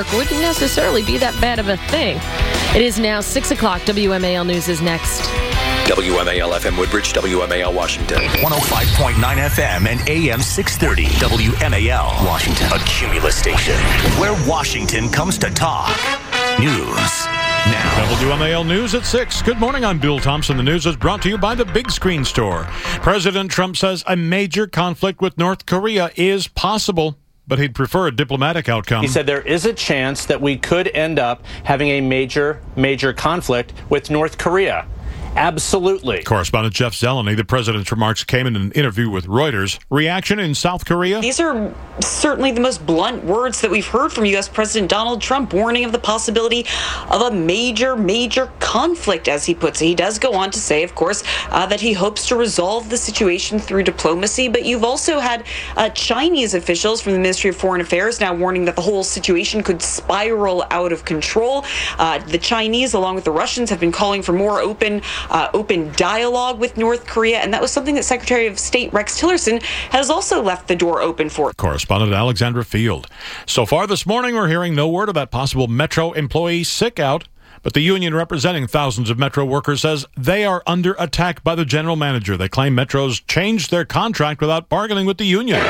work wouldn't necessarily be that bad of a thing. It is now 6 o'clock. WMAL News is next. WMAL FM Woodbridge, WMAL Washington. 105.9 FM and AM 630. WMAL Washington. A Cumulus station where Washington comes to talk. News now. WMAL News at 6. Good morning, I'm Bill Thompson. The news is brought to you by the Big Screen Store. President Trump says a major conflict with North Korea is possible, but he'd prefer a diplomatic outcome. He said there is a chance that we could end up having a major conflict with North Korea. Absolutely. Correspondent Jeff Zeleny, the president's remarks came in an interview with Reuters. Reaction in South Korea? These are certainly the most blunt words that we've heard from U.S. President Donald Trump, warning of the possibility of a major conflict, as he puts it. He does go on to say, of course, that he hopes to resolve the situation through diplomacy. But you've also had Chinese officials from the Ministry of Foreign Affairs now warning that the whole situation could spiral out of control. The Chinese, along with the Russians, have been calling for more open dialogue with North Korea, and that was something that Secretary of State Rex Tillerson has also left the door open for. Correspondent Alexandra Field. So far this morning, we're hearing no word of that possible Metro employee sick out, but the union representing thousands of Metro workers says they are under attack by the general manager. They claim Metro's changed their contract without bargaining with the union.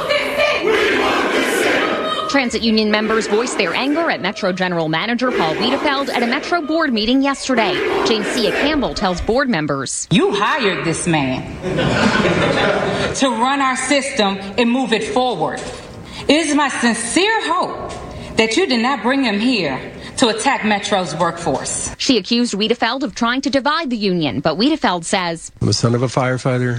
Transit union members voiced their anger at Metro General Manager Paul Wiedefeld at a Metro board meeting yesterday. Jane Sia Campbell tells board members, "You hired this man to run our system and move it forward. It is my sincere hope that you did not bring him here to attack Metro's workforce." She accused Wiedefeld of trying to divide the union, but Wiedefeld says, "I'm the son of a firefighter.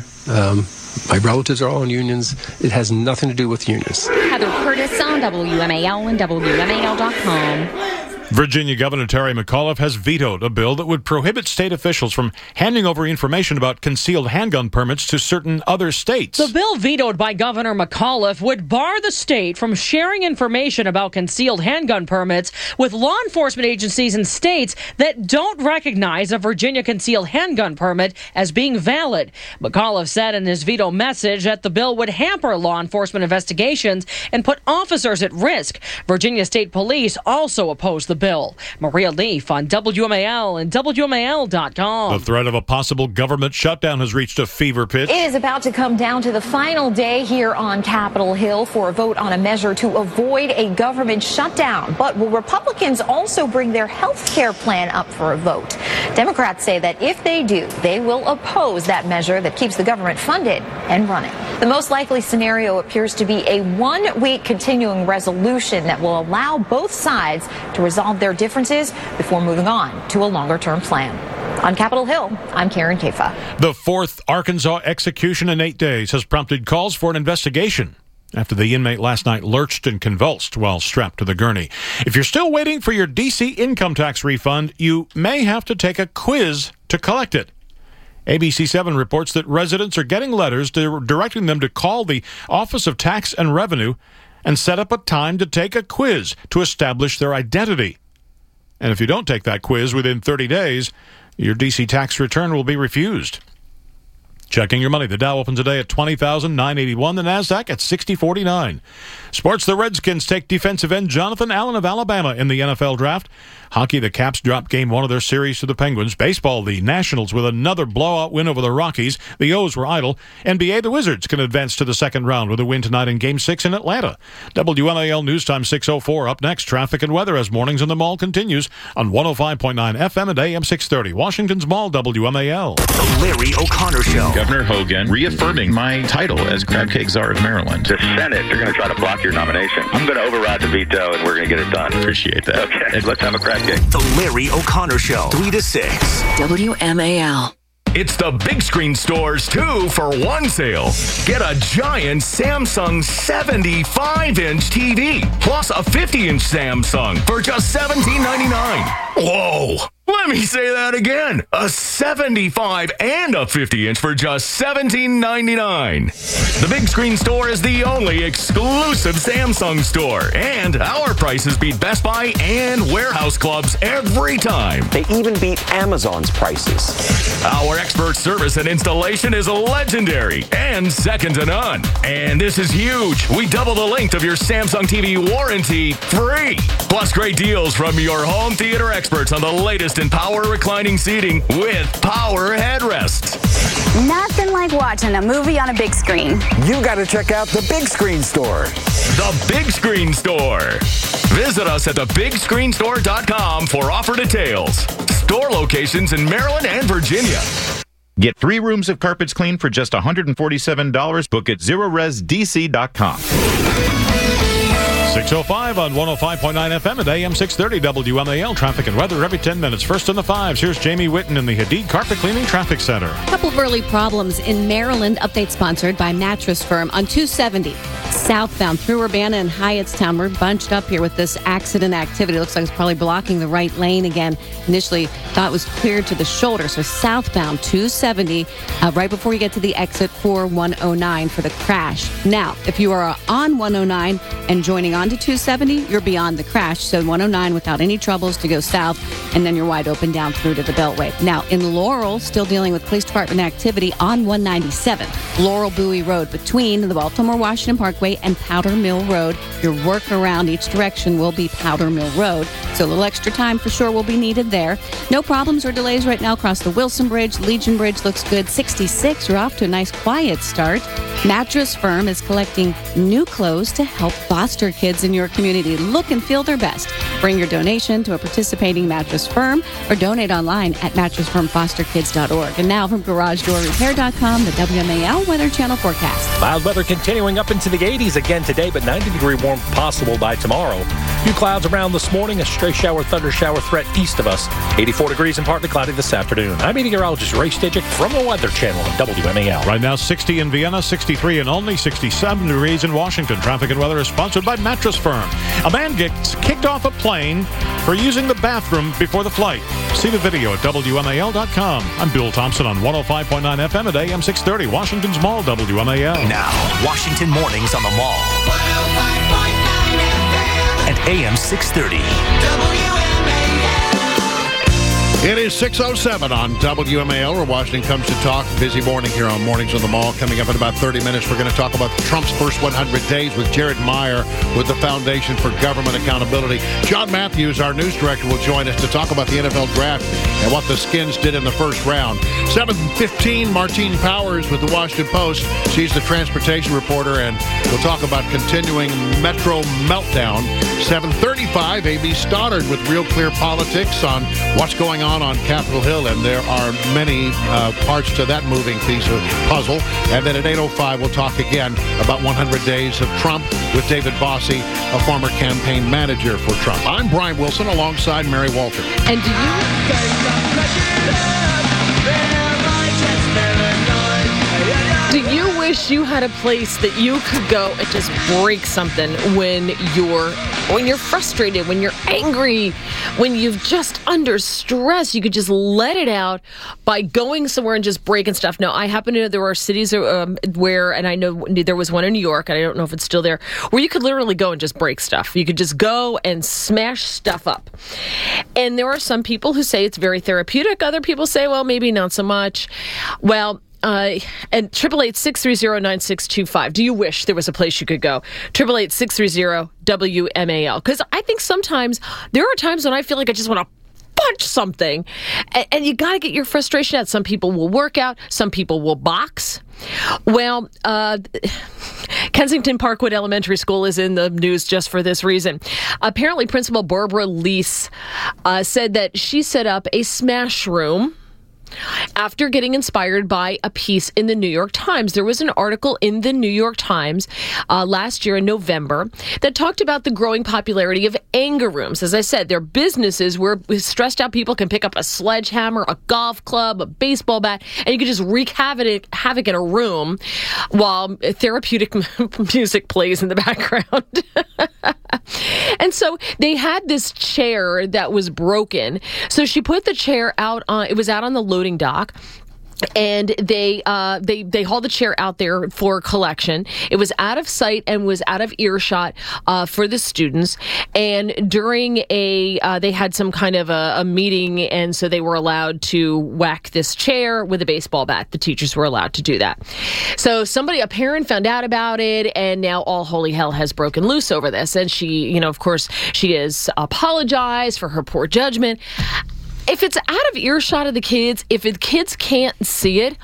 My relatives are all in unions. It has nothing to do with unions." Heather Curtis on WMAL and WMAL.com. Virginia Governor Terry McAuliffe has vetoed a bill that would prohibit state officials from handing over information about concealed handgun permits to certain other states. The bill vetoed by Governor McAuliffe would bar the state from sharing information about concealed handgun permits with law enforcement agencies in states that don't recognize a Virginia concealed handgun permit as being valid. McAuliffe said in his veto message that the bill would hamper law enforcement investigations and put officers at risk. Virginia State Police also opposed the bill. Maria Leaf on WMAL and WMAL.com. The threat of a possible government shutdown has reached a fever pitch. It is about to come down to the final day here on Capitol Hill for a vote on a measure to avoid a government shutdown. But will Republicans also bring their health care plan up for a vote? Democrats say that if they do, they will oppose that measure that keeps the government funded and running. The most likely scenario appears to be a one-week continuing resolution that will allow both sides to resolve their differences before moving on to a longer-term plan. On Capitol Hill, I'm Karen Kafa. The fourth Arkansas execution in 8 days has prompted calls for an investigation after the inmate last night lurched and convulsed while strapped to the gurney. If you're still waiting for your D.C. income tax refund, you may have to take a quiz to collect it. ABC7 reports that residents are getting letters directing them to call the Office of Tax and Revenue and set up a time to take a quiz to establish their identity. And if you don't take that quiz within 30 days, your D.C. tax return will be refused. Checking your money. The Dow opens today at 20,981. The Nasdaq at 60.49. Sports, the Redskins take defensive end Jonathan Allen of Alabama in the NFL draft. Hockey, the Caps dropped Game 1 of their series to the Penguins. Baseball, the Nationals with another blowout win over the Rockies. The O's were idle. NBA, the Wizards can advance to the second round with a win tonight in Game 6 in Atlanta. WMAL News Time 6:04. Up next, traffic and weather as Mornings in the Mall continues on 105.9 FM and AM 630. Washington's Mall, WMAL. The Larry O'Connor Show. Governor Hogan reaffirming my title as Crab Cake Czar of Maryland. The Senate, they're going to try to block your nomination. I'm going to override the veto, and we're going to get it done. Appreciate that. Okay, let's have a crab cake. The Larry O'Connor Show, 3 to 6. WMAL. It's the Big Screen Store's 2-for-1 sale. Get a giant Samsung 75-inch TV plus a 50-inch Samsung for just $17.99. Whoa! Let me say that again. A 75 and a 50-inch for just $17.99. The Big Screen Store is the only exclusive Samsung store, and our prices beat Best Buy and warehouse clubs every time. They even beat Amazon's prices. Our expert service and installation is legendary and second to none. And this is huge. We double the length of your Samsung TV warranty free. Plus great deals from your home theater experts on the latest in power reclining seating with power headrests. Nothing like watching a movie on a big screen. You got to check out the Big Screen Store. The Big Screen Store. Visit us at thebigscreenstore.com for offer details. Store locations in Maryland and Virginia. Get 3 rooms of carpets cleaned for just $147. Book at ZeroResDC.com. 6:05 on 105.9 FM at AM 630 WMAL. Traffic and weather every 10 minutes. First in the 5s. Here's Jamie Whitten in the Hadid Carpet Cleaning Traffic Center. A couple of early problems in Maryland. Update sponsored by Mattress Firm on 270 southbound through Urbana and Hyattstown. We're bunched up here with this accident activity. It looks like it's probably blocking the right lane again. Initially thought it was cleared to the shoulder. So southbound 270 right before you get to the exit for 109 for the crash. Now, if you are on 109 and joining on to 270, you're beyond the crash. So 109 without any troubles to go south, and then you're wide open down through to the Beltway. Now, in Laurel, still dealing with police department activity on 197, Laurel Bowie Road between the Baltimore-Washington Parkway and Powder Mill Road. Your work around each direction will be Powder Mill Road. So a little extra time for sure will be needed there. No problems or delays right now across the Wilson Bridge. Legion Bridge looks good. 66, you're off to a nice quiet start. Mattress Firm is collecting new clothes to help foster kids in your community look and feel their best. Bring your donation to a participating Mattress Firm or donate online at mattressfirmfosterkids.org. And now from GarageDoorRepair.com, the WMAL Weather Channel forecast. Mild weather continuing up into the 80s again today, but 90-degree warmth possible by tomorrow. Few clouds around this morning, a stray shower, thunder shower threat east of us. 84 degrees and partly cloudy this afternoon. I'm meteorologist Ray Stidgick from the Weather Channel on WMAL. Right now, 60 in Vienna, 63 and only 67 degrees in Washington. Traffic and weather is sponsored by Mattress Firm. A man gets kicked off a plane for using the bathroom before the flight. See the video at WMAL.com. I'm Bill Thompson on 105.9 FM at AM 630, Washington's Mall, WMAL. Now, Washington Mornings on the Mall. 105.9 FM and AM 630. It is 6:07 on WMAL, where Washington comes to talk. Busy morning here on Mornings on the Mall. Coming up in about 30 minutes, we're going to talk about Trump's first 100 days with Jared Meyer with the Foundation for Government Accountability. John Matthews, our news director, will join us to talk about the NFL Draft and what the Skins did in the first round. 7:15, Martine Powers with the Washington Post. She's the transportation reporter, and we'll talk about continuing Metro meltdown. 7:35, A.B. Stoddard with Real Clear Politics on what's going on Capitol Hill, and there are many parts to that moving piece of puzzle. And then at 8:05, we'll talk again about 100 days of Trump with David Bossie, a former campaign manager for Trump. I'm Brian Wilson alongside Mary Walter. And do you... Do you wish you had a place that you could go and just break something when you're frustrated, when you're angry, when you've just under stress? You could just let it out by going somewhere and just breaking stuff. Now, I happen to know there are cities where, and I know there was one in New York, and I don't know if it's still there, where you could literally go and just break stuff. You could just go and smash stuff up. And there are some people who say it's very therapeutic. Other people say, well, maybe not so much. Well, and 888-630-9625. Do you wish there was a place you could go? 888-630-WMAL. Because I think sometimes there are times when I feel like I just want to punch something, and you got to get your frustration out. Some people will work out. Some people will box. Well, Kensington Parkwood Elementary School is in the news just for this reason. Apparently, Principal Barbara Lease said that she set up a smash room after getting inspired by a piece in the New York Times. There was an article in the New York Times last year in November that talked about the growing popularity of anger rooms. As I said, they're businesses where stressed out people can pick up a sledgehammer, a golf club, a baseball bat, and you can just wreak havoc in a room while therapeutic music plays in the background. And so they had this chair that was broken. So she put the chair out on, it was out on the loading dock. And they hauled the chair out there for collection. It was out of sight and was out of earshot for the students. And during they had some kind of a meeting, and so they were allowed to whack this chair with a baseball bat. The teachers were allowed to do that. So a parent found out about it, and now all holy hell has broken loose over this. And she, of course, she has apologized for her poor judgment. If it's out of earshot of the kids, if the kids can't see it,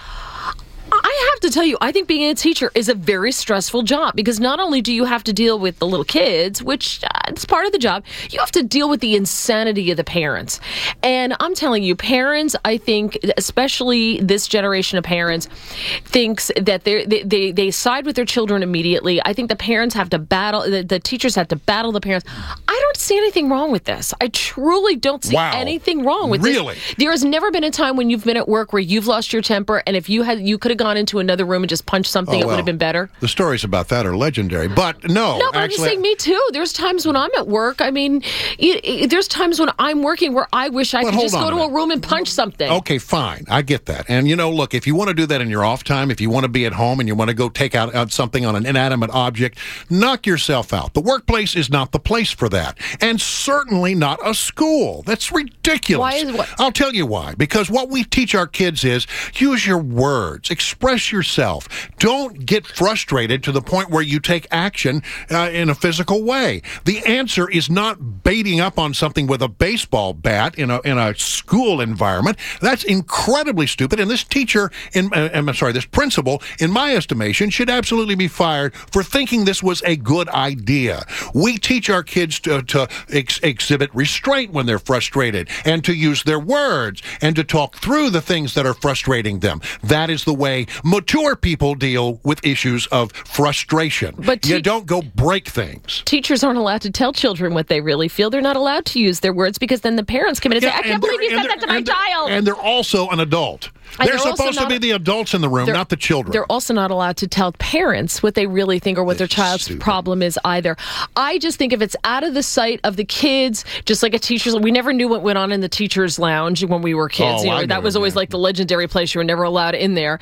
I have to tell you, I think being a teacher is a very stressful job, because not only do you have to deal with the little kids, which it's part of the job, you have to deal with the insanity of the parents. And I'm telling you, parents, I think, especially this generation of parents, thinks that they side with their children immediately. I think the parents have to battle, the teachers have to battle the parents. I don't see anything wrong with this. I truly don't see anything wrong with this. Really? There has never been a time when you've been at work where you've lost your temper, and if you could have gone into another room and just punched something, it would have been better. The stories about that are legendary. But no, but I'm just saying, me too. There's times when I'm at work. I mean, there's times when I'm working where I wish I could just go to a room and punch something. Okay, fine. I get that. And, look, if you want to do that in your off time, if you want to be at home and you want to go take out something on an inanimate object, knock yourself out. The workplace is not the place for that. And certainly not a school. That's ridiculous. I'll tell you why. Because what we teach our kids is use your words. Express yourself. Don't get frustrated to the point where you take action in a physical way. The answer is not baiting up on something with a baseball bat in a school environment. That's incredibly stupid. And this teacher, this principal, in my estimation, should absolutely be fired for thinking this was a good idea. We teach our kids to exhibit restraint when they're frustrated, and to use their words, and to talk through the things that are frustrating them. That is the way mature people deal with issues of frustration. But you don't go break things. Teachers aren't allowed to tell children what they really feel. They're not allowed to use their words, because then the parents come in and say, I can't believe you said that to my child. And they're also an adult. They're supposed to be the adults in the room, not the children. They're also not allowed to tell parents what they really think or what their child's problem is either. I just think if it's out of the sight of the kids, just like a teacher's, we never knew what went on in the teacher's lounge when we were kids. That was always like the legendary place. You were never allowed in there.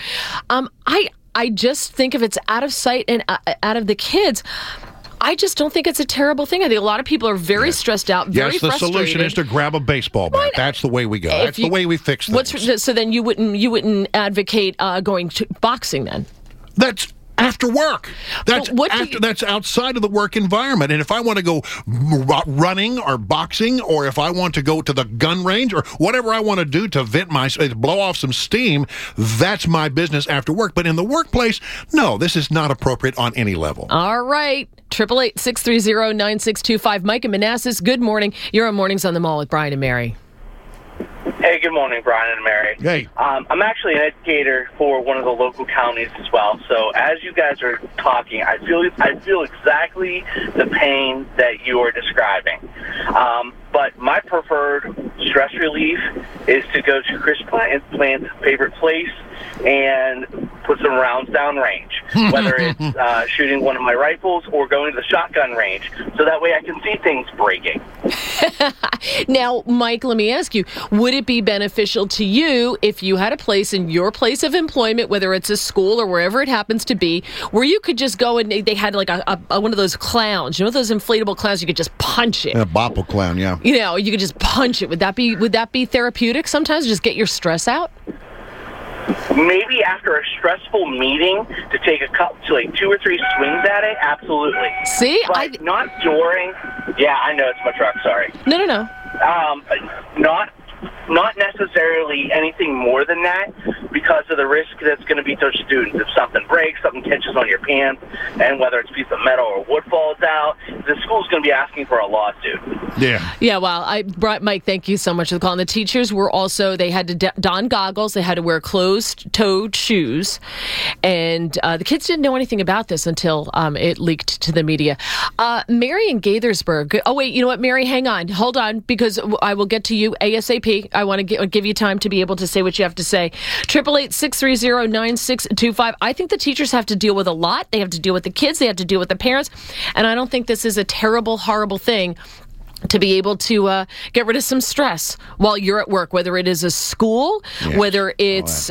I just think if it's out of sight and out of the kids, I just don't think it's a terrible thing. I think a lot of people are very stressed out, very frustrated. Yes, the solution is to grab a baseball bat. That's the way we go. That's the way we fix things. So then you wouldn't advocate going to boxing then? That's after work. That's outside of the work environment. And if I want to go running or boxing, or if I want to go to the gun range, or whatever I want to do to blow off some steam, that's my business after work. But in the workplace, no, this is not appropriate on any level. All right. 888-630-9625. Mike and Manassas, good morning. You're on Mornings on the Mall with Brian and Mary. Hey, good morning, Brian and Mary. Hey. I'm actually an educator for one of the local counties as well. So as you guys are talking, I feel exactly the pain that you are describing. But my preferred stress relief is to go to Chris Plant's favorite place and put some rounds down range, whether it's shooting one of my rifles or going to the shotgun range, so that way I can see things breaking. Now, Mike, let me ask you, would it be beneficial to you if you had a place in your place of employment, whether it's a school or wherever it happens to be, where you could just go and they had like one of those clowns, those inflatable clowns, you could just punch it. A bopple clown, yeah. You could just punch it. Would that be therapeutic sometimes, just get your stress out? Maybe after a stressful meeting to take like 2 or 3 swings at it, absolutely. See? But not during... Yeah, I know, it's my truck, sorry. No. Not necessarily anything more than that, because of the risk that's going to be to students. If something breaks, something catches on your pants, and whether it's a piece of metal or wood falls out, the school's going to be asking for a lawsuit. Yeah, well, Mike, thank you so much for the call. And the teachers were also, they had to don goggles, they had to wear closed-toed shoes, and the kids didn't know anything about this until it leaked to the media. Mary in Gaithersburg. Oh, wait, you know what, Mary, hang on. Hold on, because I will get to you ASAP. I want to give you time to be able to say what you have to say. 888-630-9625. I think the teachers have to deal with a lot. They have to deal with the kids. They have to deal with the parents. And I don't think this is a terrible, horrible thing to be able to get rid of some stress while you're at work, whether it is a school, whether it's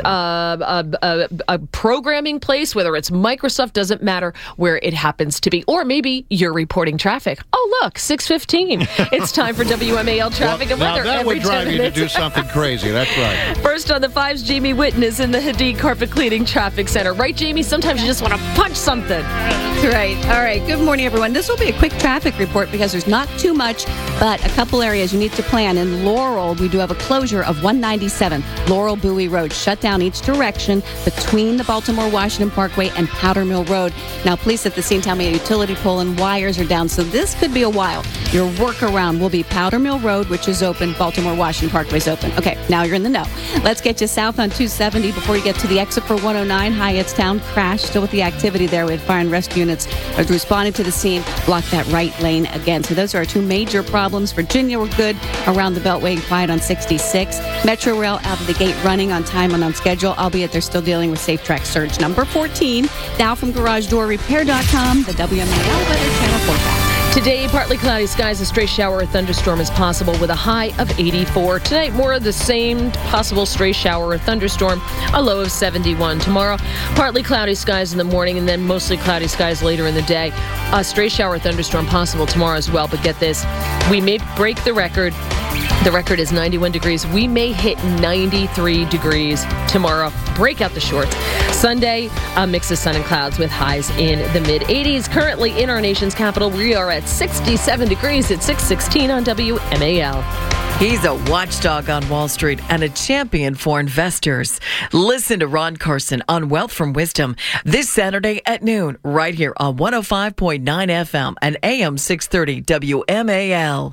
a programming place, whether it's Microsoft, doesn't matter where it happens to be. Or maybe you're reporting traffic. Oh, look, 6:15. It's time for WMAL traffic and weather. That would drive you to do something crazy. That's right. First on the 5's Jamie Whitten is in the Hadid Carpet Cleaning Traffic Center. Right, Jamie? Sometimes you just want to punch something. That's right. All right. Good morning, everyone. This will be a quick traffic report because there's not too much, but a couple areas you need to plan. In Laurel, we do have a closure of 197 Laurel Bowie Road, shut down each direction between the Baltimore-Washington Parkway and Powder Mill Road. Now, police at the scene tell me a utility pole and wires are down, so this could be a while. Your workaround will be Powder Mill Road, which is open. Baltimore-Washington Parkway is open. Okay, now you're in the know. Let's get you south on 270 before you get to the exit for 109. Hyattstown crash. Still with the activity there. We had fire and rescue units responding to the scene. Block that right lane again. So those are our two major problems. Virginia, we're good around the Beltway and quiet on 66. Metro Rail out of the gate running on time and on schedule, albeit they're still dealing with safe track surge. Number 14, now from GarageDoorRepair.com, the WMAL Weather Channel forecast. Today, partly cloudy skies, a stray shower or thunderstorm is possible with a high of 84. Tonight, more of the same, possible stray shower or thunderstorm, a low of 71. Tomorrow, partly cloudy skies in the morning and then mostly cloudy skies later in the day. A stray shower or thunderstorm possible tomorrow as well, but get this, we may break the record. The record is 91 degrees. We may hit 93 degrees tomorrow. Break out the shorts. Sunday, a mix of sun and clouds with highs in the mid-80s. Currently in our nation's capital, we are at 67 degrees at 6:16 on WMAL. He's a watchdog on Wall Street and a champion for investors. Listen to Ron Carson on Wealth from Wisdom this Saturday at noon, right here on 105.9 FM and AM 630 WMAL.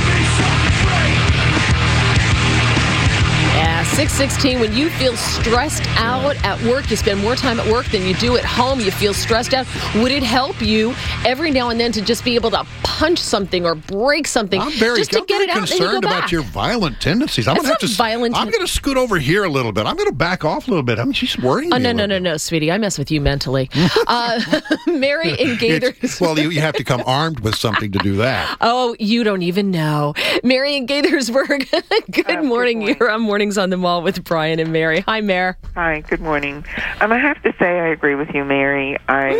6:16, when you feel stressed out at work, you spend more time at work than you do at home, you feel stressed out, would it help you every now and then to just be able to punch something or break something just to get it out and then you go concerned back? about your violent tendencies. I'm going to scoot over here a little bit. I'm going to back off a little bit. I mean, she's worrying me. No, sweetie. I mess with you mentally. Mary in Gaithersburg. Well, you have to come armed with something to do that. Oh, you don't even know. Mary in Gaithersburg. Good morning. You're on Mornings on the Mall with Brian and Mary. Hi, Mare. Hi, good morning. I have to say I agree with you, Mary. I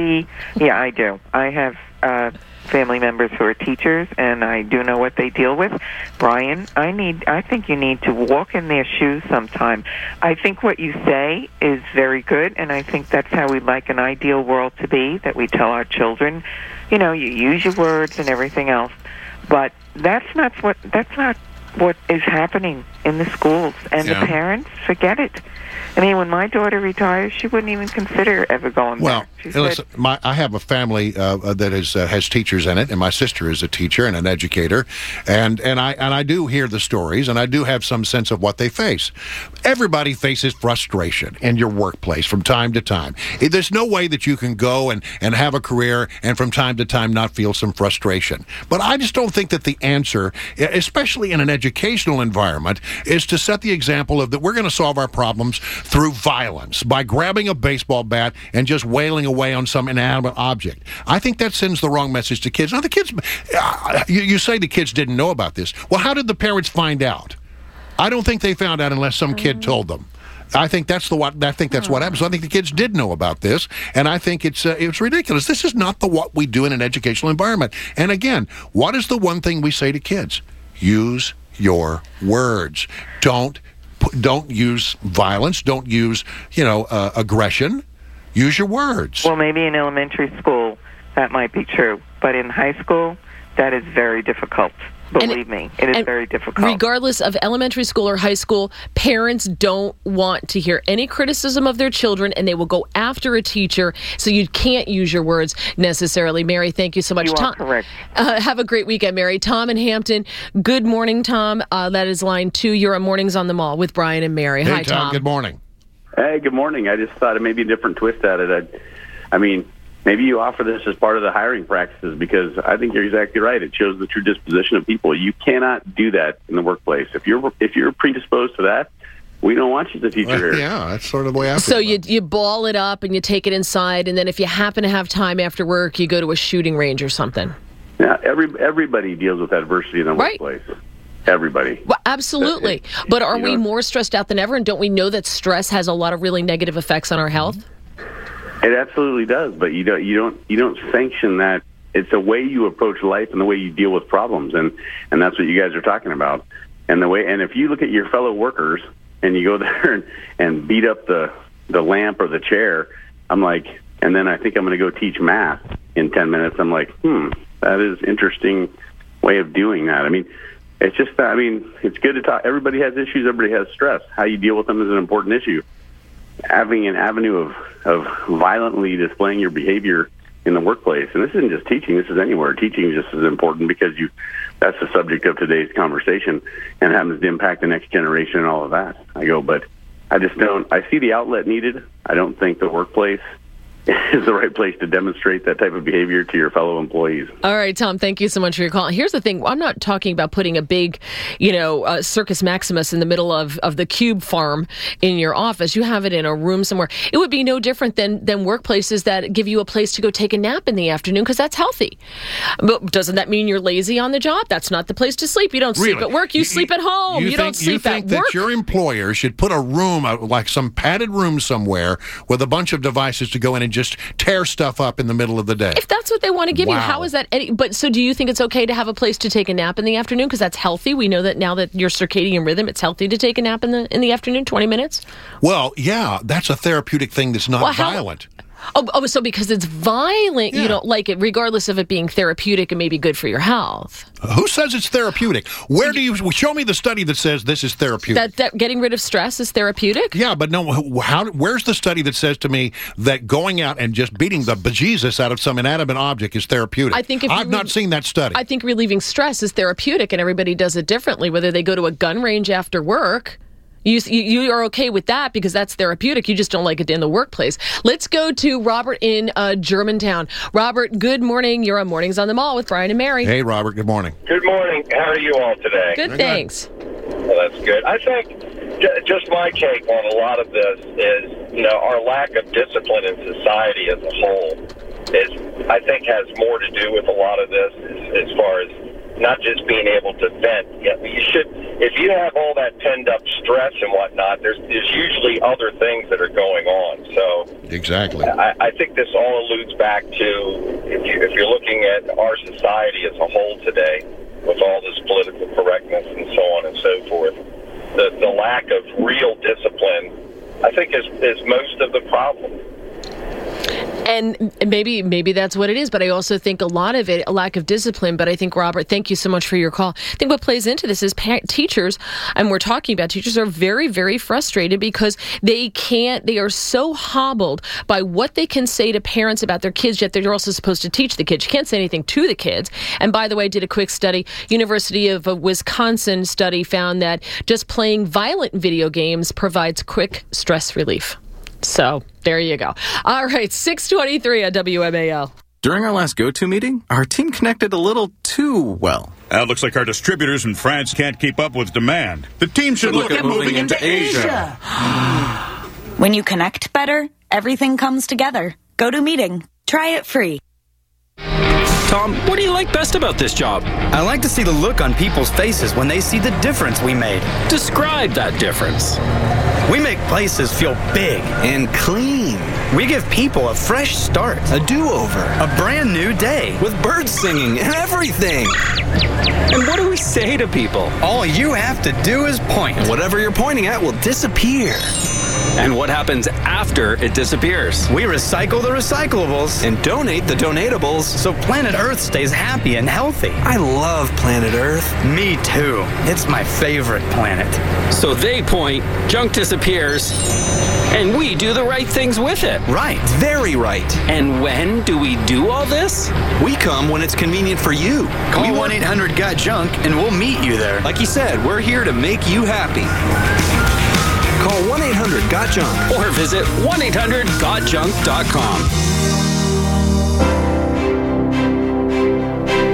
do. I have family members who are teachers, and I do know what they deal with. Brian, I think you need to walk in their shoes sometime. I think what you say is very good, and I think that's how we'd like an ideal world to be, that we tell our children, you use your words and everything else. But that's not what is happening in the schools, and the parents forget it. I mean, when my daughter retires, she wouldn't even consider ever going back. Listen, I have a family that has teachers in it, and my sister is a teacher and an educator, and I do hear the stories, and I do have some sense of what they face. Everybody faces frustration in your workplace from time to time. There's no way that you can go and have a career and from time to time not feel some frustration. But I just don't think that the answer, especially in an educational environment, is to set the example of that we're going to solve our problems through violence, by grabbing a baseball bat and just wailing away on some inanimate object. I think that sends the wrong message to kids. Now, the kids, you say the kids didn't know about this. Well, how did the parents find out? I don't think they found out unless some kid told them. I think that's what happened. So I think the kids did know about this, and I think it's ridiculous. This is not what we do in an educational environment. And again, what is the one thing we say to kids? Use your words. Don't use violence. Don't use, aggression. Use your words. Well, maybe in elementary school that might be true, but in high school that is very difficult. Believe me, it is very difficult. Regardless of elementary school or high school, parents don't want to hear any criticism of their children, and they will go after a teacher, so you can't use your words necessarily. Mary, thank you so much. You are correct. Have a great weekend, Mary. Tom in Hampton, good morning, Tom. That is line 2. You're on Mornings on the Mall with Brian and Mary. Hey, Hi, Tom. Good morning. Hey, good morning. I just thought it may be a different twist at it. I mean, maybe you offer this as part of the hiring practices, because I think you're exactly right. It shows the true disposition of people. You cannot do that in the workplace. If you're predisposed to that, we don't want you as a teacher here. Yeah, that's sort of the way I feel. So you ball it up and you take it inside, and then if you happen to have time after work, you go to a shooting range or something. Yeah, everybody deals with adversity in the workplace. Everybody. Well, absolutely. But are we more stressed out than ever? And don't we know that stress has a lot of really negative effects on our health? It absolutely does. But you don't sanction that. It's a way you approach life and the way you deal with problems, and that's what you guys are talking about. And if you look at your fellow workers and you go there and beat up the lamp or the chair, I'm like, and then I think I'm going to go teach math in 10 minutes. I'm like, that is interesting way of doing that. I mean, it's just, it's good to talk. Everybody has issues. Everybody has stress. How you deal with them is an important issue. Having an avenue of violently displaying your behavior in the workplace, and this isn't just teaching, this is anywhere. Teaching is just as important, because that's the subject of today's conversation, and happens to impact the next generation and all of that. But I just don't, I see the outlet needed. I don't think the workplace is the right place to demonstrate that type of behavior to your fellow employees. All right, Tom, thank you so much for your call. Here's the thing. I'm not talking about putting a big, Circus Maximus in the middle of the Cube farm in your office. You have it in a room somewhere. It would be no different than workplaces that give you a place to go take a nap in the afternoon, because that's healthy. But doesn't that mean you're lazy on the job? That's not the place to sleep. You don't sleep at work. You sleep at home. You don't sleep at work. You think that your employer should put a room, like some padded room somewhere, with a bunch of devices to go in and just tear stuff up in the middle of the day? If that's what they want to give you, how is that? So do you think it's okay to have a place to take a nap in the afternoon, because that's healthy? We know that now that your circadian rhythm, it's healthy to take a nap in the afternoon, 20 minutes? Well, yeah, that's a therapeutic thing that's not violent. Oh, so because it's violent, you don't like it, regardless of it being therapeutic and maybe good for your health. Who says it's therapeutic? Where do you show me the study that says this is therapeutic? That getting rid of stress is therapeutic? Yeah, but no. Where's the study that says to me that going out and just beating the bejesus out of some inanimate object is therapeutic? I've not seen that study. I think relieving stress is therapeutic, and everybody does it differently. Whether they go to a gun range after work. You are okay with that because that's therapeutic. You just don't like it in the workplace. Let's go to Robert in Germantown. Robert, good morning. You're on Mornings on the Mall with Brian and Mary. Hey, Robert. Good morning. Good morning. How are you all today? Good, thanks. Well, that's good. I think just my take on a lot of this is, our lack of discipline in society as a whole I think has more to do with a lot of this as far as not just being able to vent. If you have all that pent up stress and whatnot, there's usually other things that are going on. So exactly, I think this all alludes back to if you're looking at our society as a whole today, with all this political correctness and so on and so forth, the lack of real discipline, I think, is most of the problem. And maybe that's what it is, but I also think a lot of it, a lack of discipline. But I think, Robert, thank you so much for your call. I think what plays into this is teachers, and we're talking about teachers, are very, very frustrated because they are so hobbled by what they can say to parents about their kids, yet they're also supposed to teach the kids. You can't say anything to the kids. And by the way, I did a quick study. University of Wisconsin study found that just playing violent video games provides quick stress relief. So there you go. All right, 623 on WMAL. During our last go-to meeting, our team connected a little too well. It looks like our distributors in France can't keep up with demand. The team should look at moving into Asia. When you connect better, everything comes together. Go to meeting. Try it free. Tom, what do you like best about this job? I like to see the look on people's faces when they see the difference we made. Describe that difference. We make places feel big and clean. We give people a fresh start, a do-over, a brand new day with birds singing and everything. And what do we say to people? All you have to do is point. And whatever you're pointing at will disappear. And what happens after it disappears? We recycle the recyclables and donate the donatables so planet Earth stays happy and healthy. I love planet Earth. Me too. It's my favorite planet. So they point, junk disappears, and we do the right things with it. Right. Very right. And when do we do all this? We come when it's convenient for you. Call 1-800-GOT-JUNK and we'll meet you there. Like you said, we're here to make you happy. Call 1-800-GOT-JUNK or visit 1-800-GOTJUNK.com.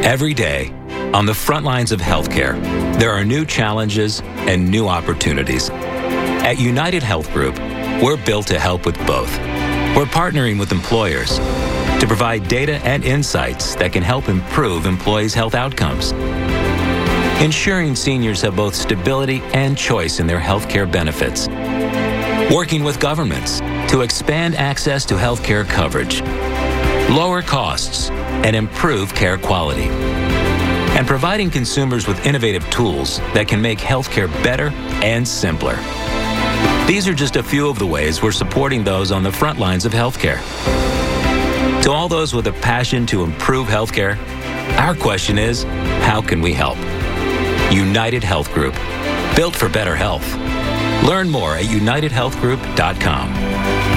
Every day, on the front lines of healthcare, there are new challenges and new opportunities. At United Health Group, we're built to help with both. We're partnering with employers to provide data and insights that can help improve employees' health outcomes. Ensuring seniors have both stability and choice in their healthcare benefits. Working with governments to expand access to healthcare coverage, lower costs, and improve care quality. And providing consumers with innovative tools that can make healthcare better and simpler. These are just a few of the ways we're supporting those on the front lines of healthcare. To all those with a passion to improve healthcare, our question is, how can we help? United Health Group, built for better health. Learn more at unitedhealthgroup.com.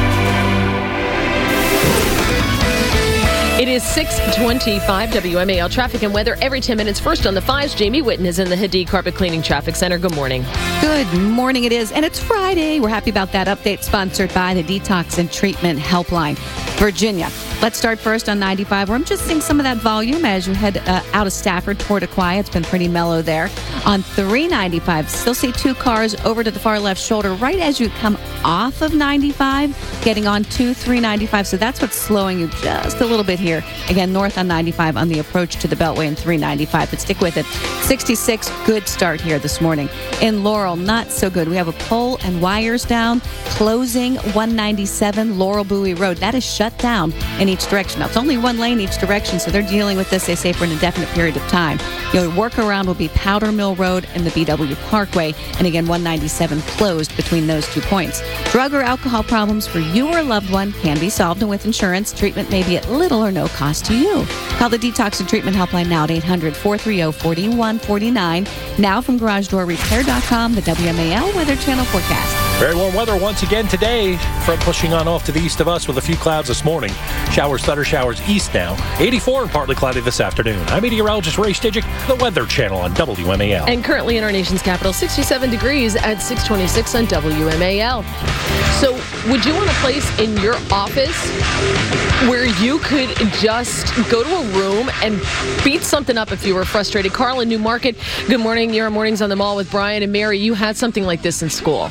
It is 6:25 WMAL traffic and weather every 10 minutes. First on the 5s, Jamie Witten is in the Hadid Carpet Cleaning Traffic Center. Good morning. Good morning, it is. And it's Friday. We're happy about that update sponsored by the Detox and Treatment Helpline. Virginia. Let's start first on 95, where I'm just seeing some of that volume as you head out of Stafford toward Aquia. It's been pretty mellow there. On 395, still see two cars over to the far left shoulder right as you come off of 95, getting on to 395. So that's what's slowing you just a little bit here. Again, north on 95 on the approach to the Beltway and 395, but stick with it. 66, good start here this morning. In Laurel, not so good. We have a pole and wires down, closing 197 Laurel Bowie Road. That is shut down in each direction. Now, it's only one lane each direction, so they're dealing with this, they say, for an indefinite period of time. Your workaround will be Powder Mill Road and the BW Parkway, and again, 197 closed between those 2 points. Drug or alcohol problems for you or a loved one can be solved, and with insurance, treatment may be at little or no cost to you. Call the Detox and Treatment Helpline now at 800-430-4149. Now from GarageDoorRepair.com, the WMAL Weather Channel forecast. Very warm weather once again today. Front pushing on off to the east of us with a few clouds this morning. Showers, thunder showers east now. 84 and partly cloudy this afternoon. I'm meteorologist Ray Stigic, the Weather Channel on WMAL. And currently in our nation's capital, 67 degrees at 626 on WMAL. So would you want a place in your office where you could just go to a room and beat something up if you were frustrated? Carl in New Market, good morning. You're on Mornings on the Mall with Brian and Mary. You had something like this in school.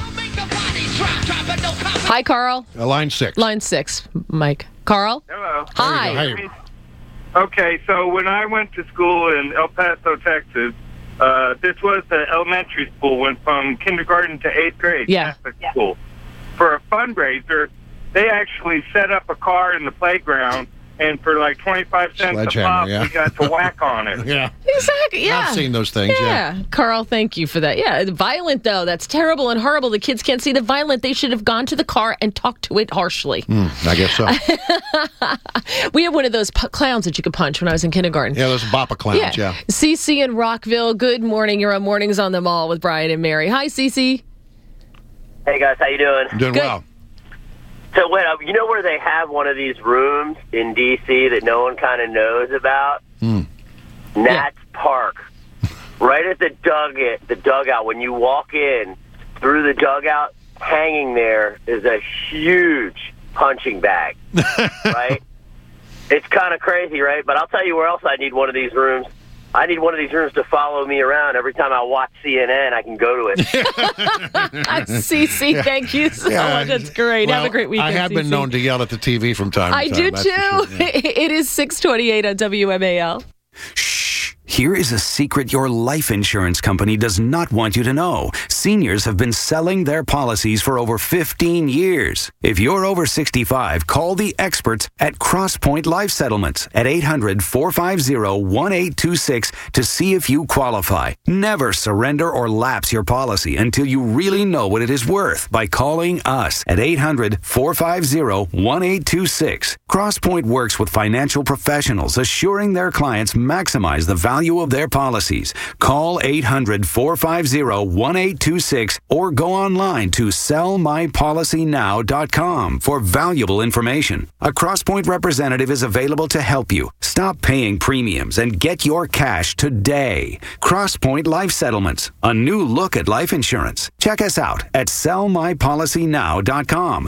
Hi, Carl. Line 6. Line 6, Mike. Carl? Hello. Hi. Okay, so when I went to school in El Paso, Texas, this was the elementary school, went from kindergarten to 8th grade. Yeah. Catholic school. For a fundraiser, they actually set up a car in the playground, and for like 25 cents a pop, we got to whack on it. Yeah. Exactly, yeah. I've seen those things, yeah. Carl, thank you for that. Yeah, violent, though. That's terrible and horrible. The kids can't see the violent. They should have gone to the car and talked to it harshly. I guess so. We had one of those clowns that you could punch when I was in kindergarten. Yeah, those Boppa clowns, yeah. Cece in Rockville, good morning. You're on Mornings on the Mall with Brian and Mary. Hi, Cece. Hey, guys. How you doing? Doing well. So, wait, you know where they have one of these rooms in D.C. that no one kind of knows about? Nats Park. Right at the dugout, when you walk in, through the dugout, hanging there is a huge punching bag, right? It's kind of crazy, right? But I'll tell you where else I need one of these rooms. I need one of these rooms to follow me around. Every time I watch CNN, I can go to it. Cece, thank you so much. That's great. Well, Have a great weekend, I have been Cece. known to yell at the TV from time to time. I do, that's too. for sure, yeah. It is 6:28 on WMAL. Here is a secret your life insurance company does not want you to know. Seniors have been selling their policies for over 15 years. If you're over 65, call the experts at CrossPoint Life Settlements at 800-450-1826 to see if you qualify. Never surrender or lapse your policy until you really know what it is worth by calling us at 800-450-1826. CrossPoint works with financial professionals, assuring their clients maximize the value of their policies. Call 800-450-1826 or go online to sellmypolicynow.com for valuable information. A CrossPoint representative is available to help you. Stop paying premiums and get your cash today. CrossPoint Life Settlements, a new look at life insurance. Check us out at sellmypolicynow.com,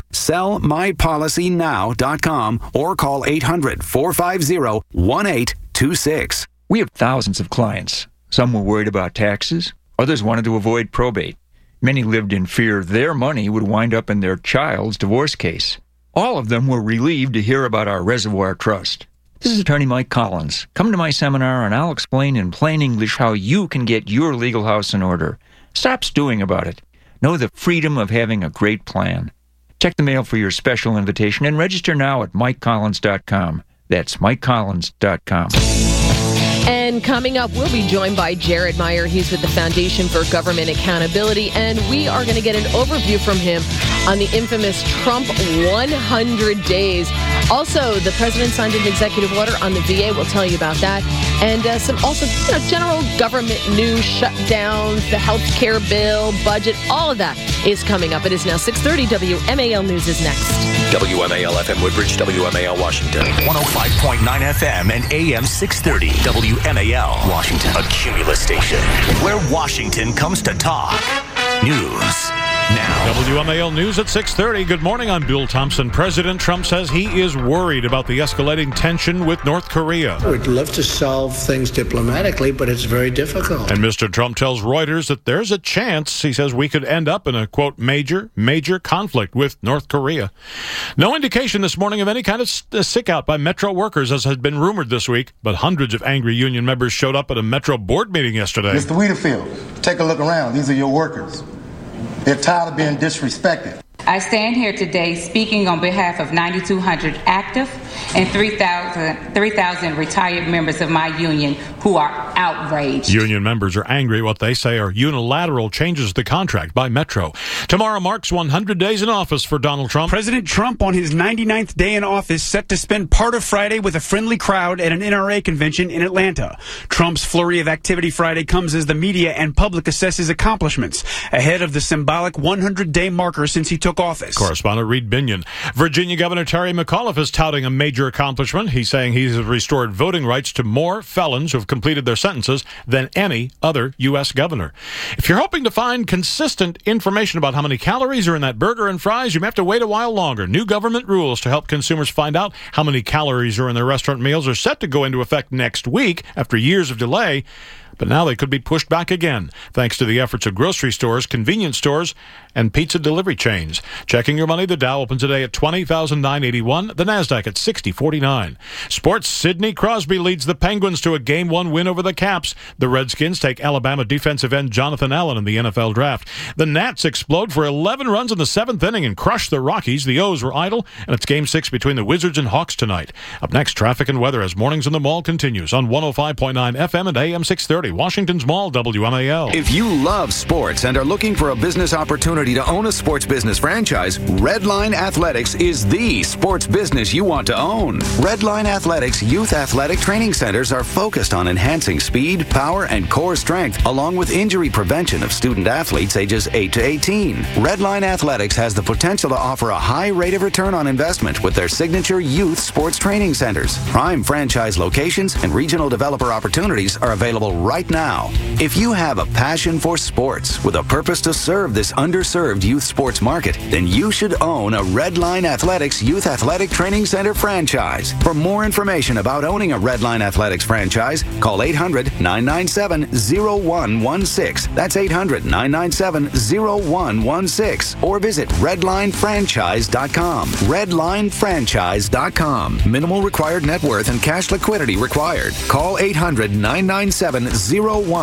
sellmypolicynow.com, or call 800-450-1826. We have thousands of clients. Some were worried about taxes. Others wanted to avoid probate. Many lived in fear their money would wind up in their child's divorce case. All of them were relieved to hear about our Reservoir Trust. This is Attorney Mike Collins. Come to my seminar and I'll explain in plain English how you can get your legal house in order. Stop stewing about it. Know the freedom of having a great plan. Check the mail for your special invitation and register now at MikeCollins.com. That's MikeCollins.com. And coming up, we'll be joined by Jared Meyer. He's with the Foundation for Government Accountability, and we are going to get an overview from him on the infamous Trump 100 days. Also, the president signed an executive order on the VA. We'll tell you about that. And some also general government news, shutdowns, the health care bill, budget, all of that is coming up. It is now 6:30. WMAL News is next. WMAL FM Woodbridge, WMAL Washington. 105.9 FM and AM 630. WMAL Washington. A Cumulus station where Washington comes to talk. News now. WMAL News at 6:30. Good morning. I'm Bill Thompson. President Trump says he is worried about the escalating tension with North Korea. We'd love to solve things diplomatically, but it's very difficult. And Mr. Trump tells Reuters that there's a chance, he says, we could end up in a, quote, major conflict with North Korea. No indication this morning of any kind of sick out by Metro workers, as had been rumored this week, but hundreds of angry union members showed up at a Metro board meeting yesterday. Mr. Weederfield, take a look around. These are your workers. They're tired of being disrespected. I stand here today speaking on behalf of 9,200 active and 3,000 retired members of my union who are outraged. Union members are angry at what they say are unilateral changes to the contract by Metro. Tomorrow marks 100 days in office for Donald Trump. President Trump on his 99th day in office set to spend part of Friday with a friendly crowd at an NRA convention in Atlanta. Trump's flurry of activity Friday comes as the media and public assess his accomplishments ahead of the symbolic 100-day marker since he took office. Correspondent Reed Binion. Virginia Governor Terry McAuliffe is touting a major accomplishment. He's saying he's restored voting rights to more felons who have completed their sentences than any other U.S. governor. If you're hoping to find consistent information about how many calories are in that burger and fries, you may have to wait a while longer. New government rules to help consumers find out how many calories are in their restaurant meals are set to go into effect next week after years of delay. But now they could be pushed back again, thanks to the efforts of grocery stores, convenience stores, and pizza delivery chains. Checking your money, the Dow opens today at 20,981, the NASDAQ at 6049. Sports, Sidney Crosby leads the Penguins to a Game 1 win over the Caps. The Redskins take Alabama defensive end Jonathan Allen in the NFL draft. The Nats explode for 11 runs in the 7th inning and crush the Rockies. The O's were idle, and it's Game 6 between the Wizards and Hawks tonight. Up next, traffic and weather as Mornings in the Mall continues on 105.9 FM and AM 630. Washington's Mall, WMAL. If you love sports and are looking for a business opportunity to own a sports business franchise, Redline Athletics is the sports business you want to own. Redline Athletics youth athletic training centers are focused on enhancing speed, power, and core strength, along with injury prevention of student athletes ages 8 to 18. Redline Athletics has the potential to offer a high rate of return on investment with their signature youth sports training centers. Prime franchise locations and regional developer opportunities are available right now. If you have a passion for sports with a purpose to serve this underserved youth sports market, then you should own a Redline Athletics Youth Athletic Training Center franchise. For more information about owning a Redline Athletics franchise, call 800-997-0116. That's 800-997-0116. Or visit redlinefranchise.com. Redlinefranchise.com. Minimal required net worth and cash liquidity required. Call 800-997-0116.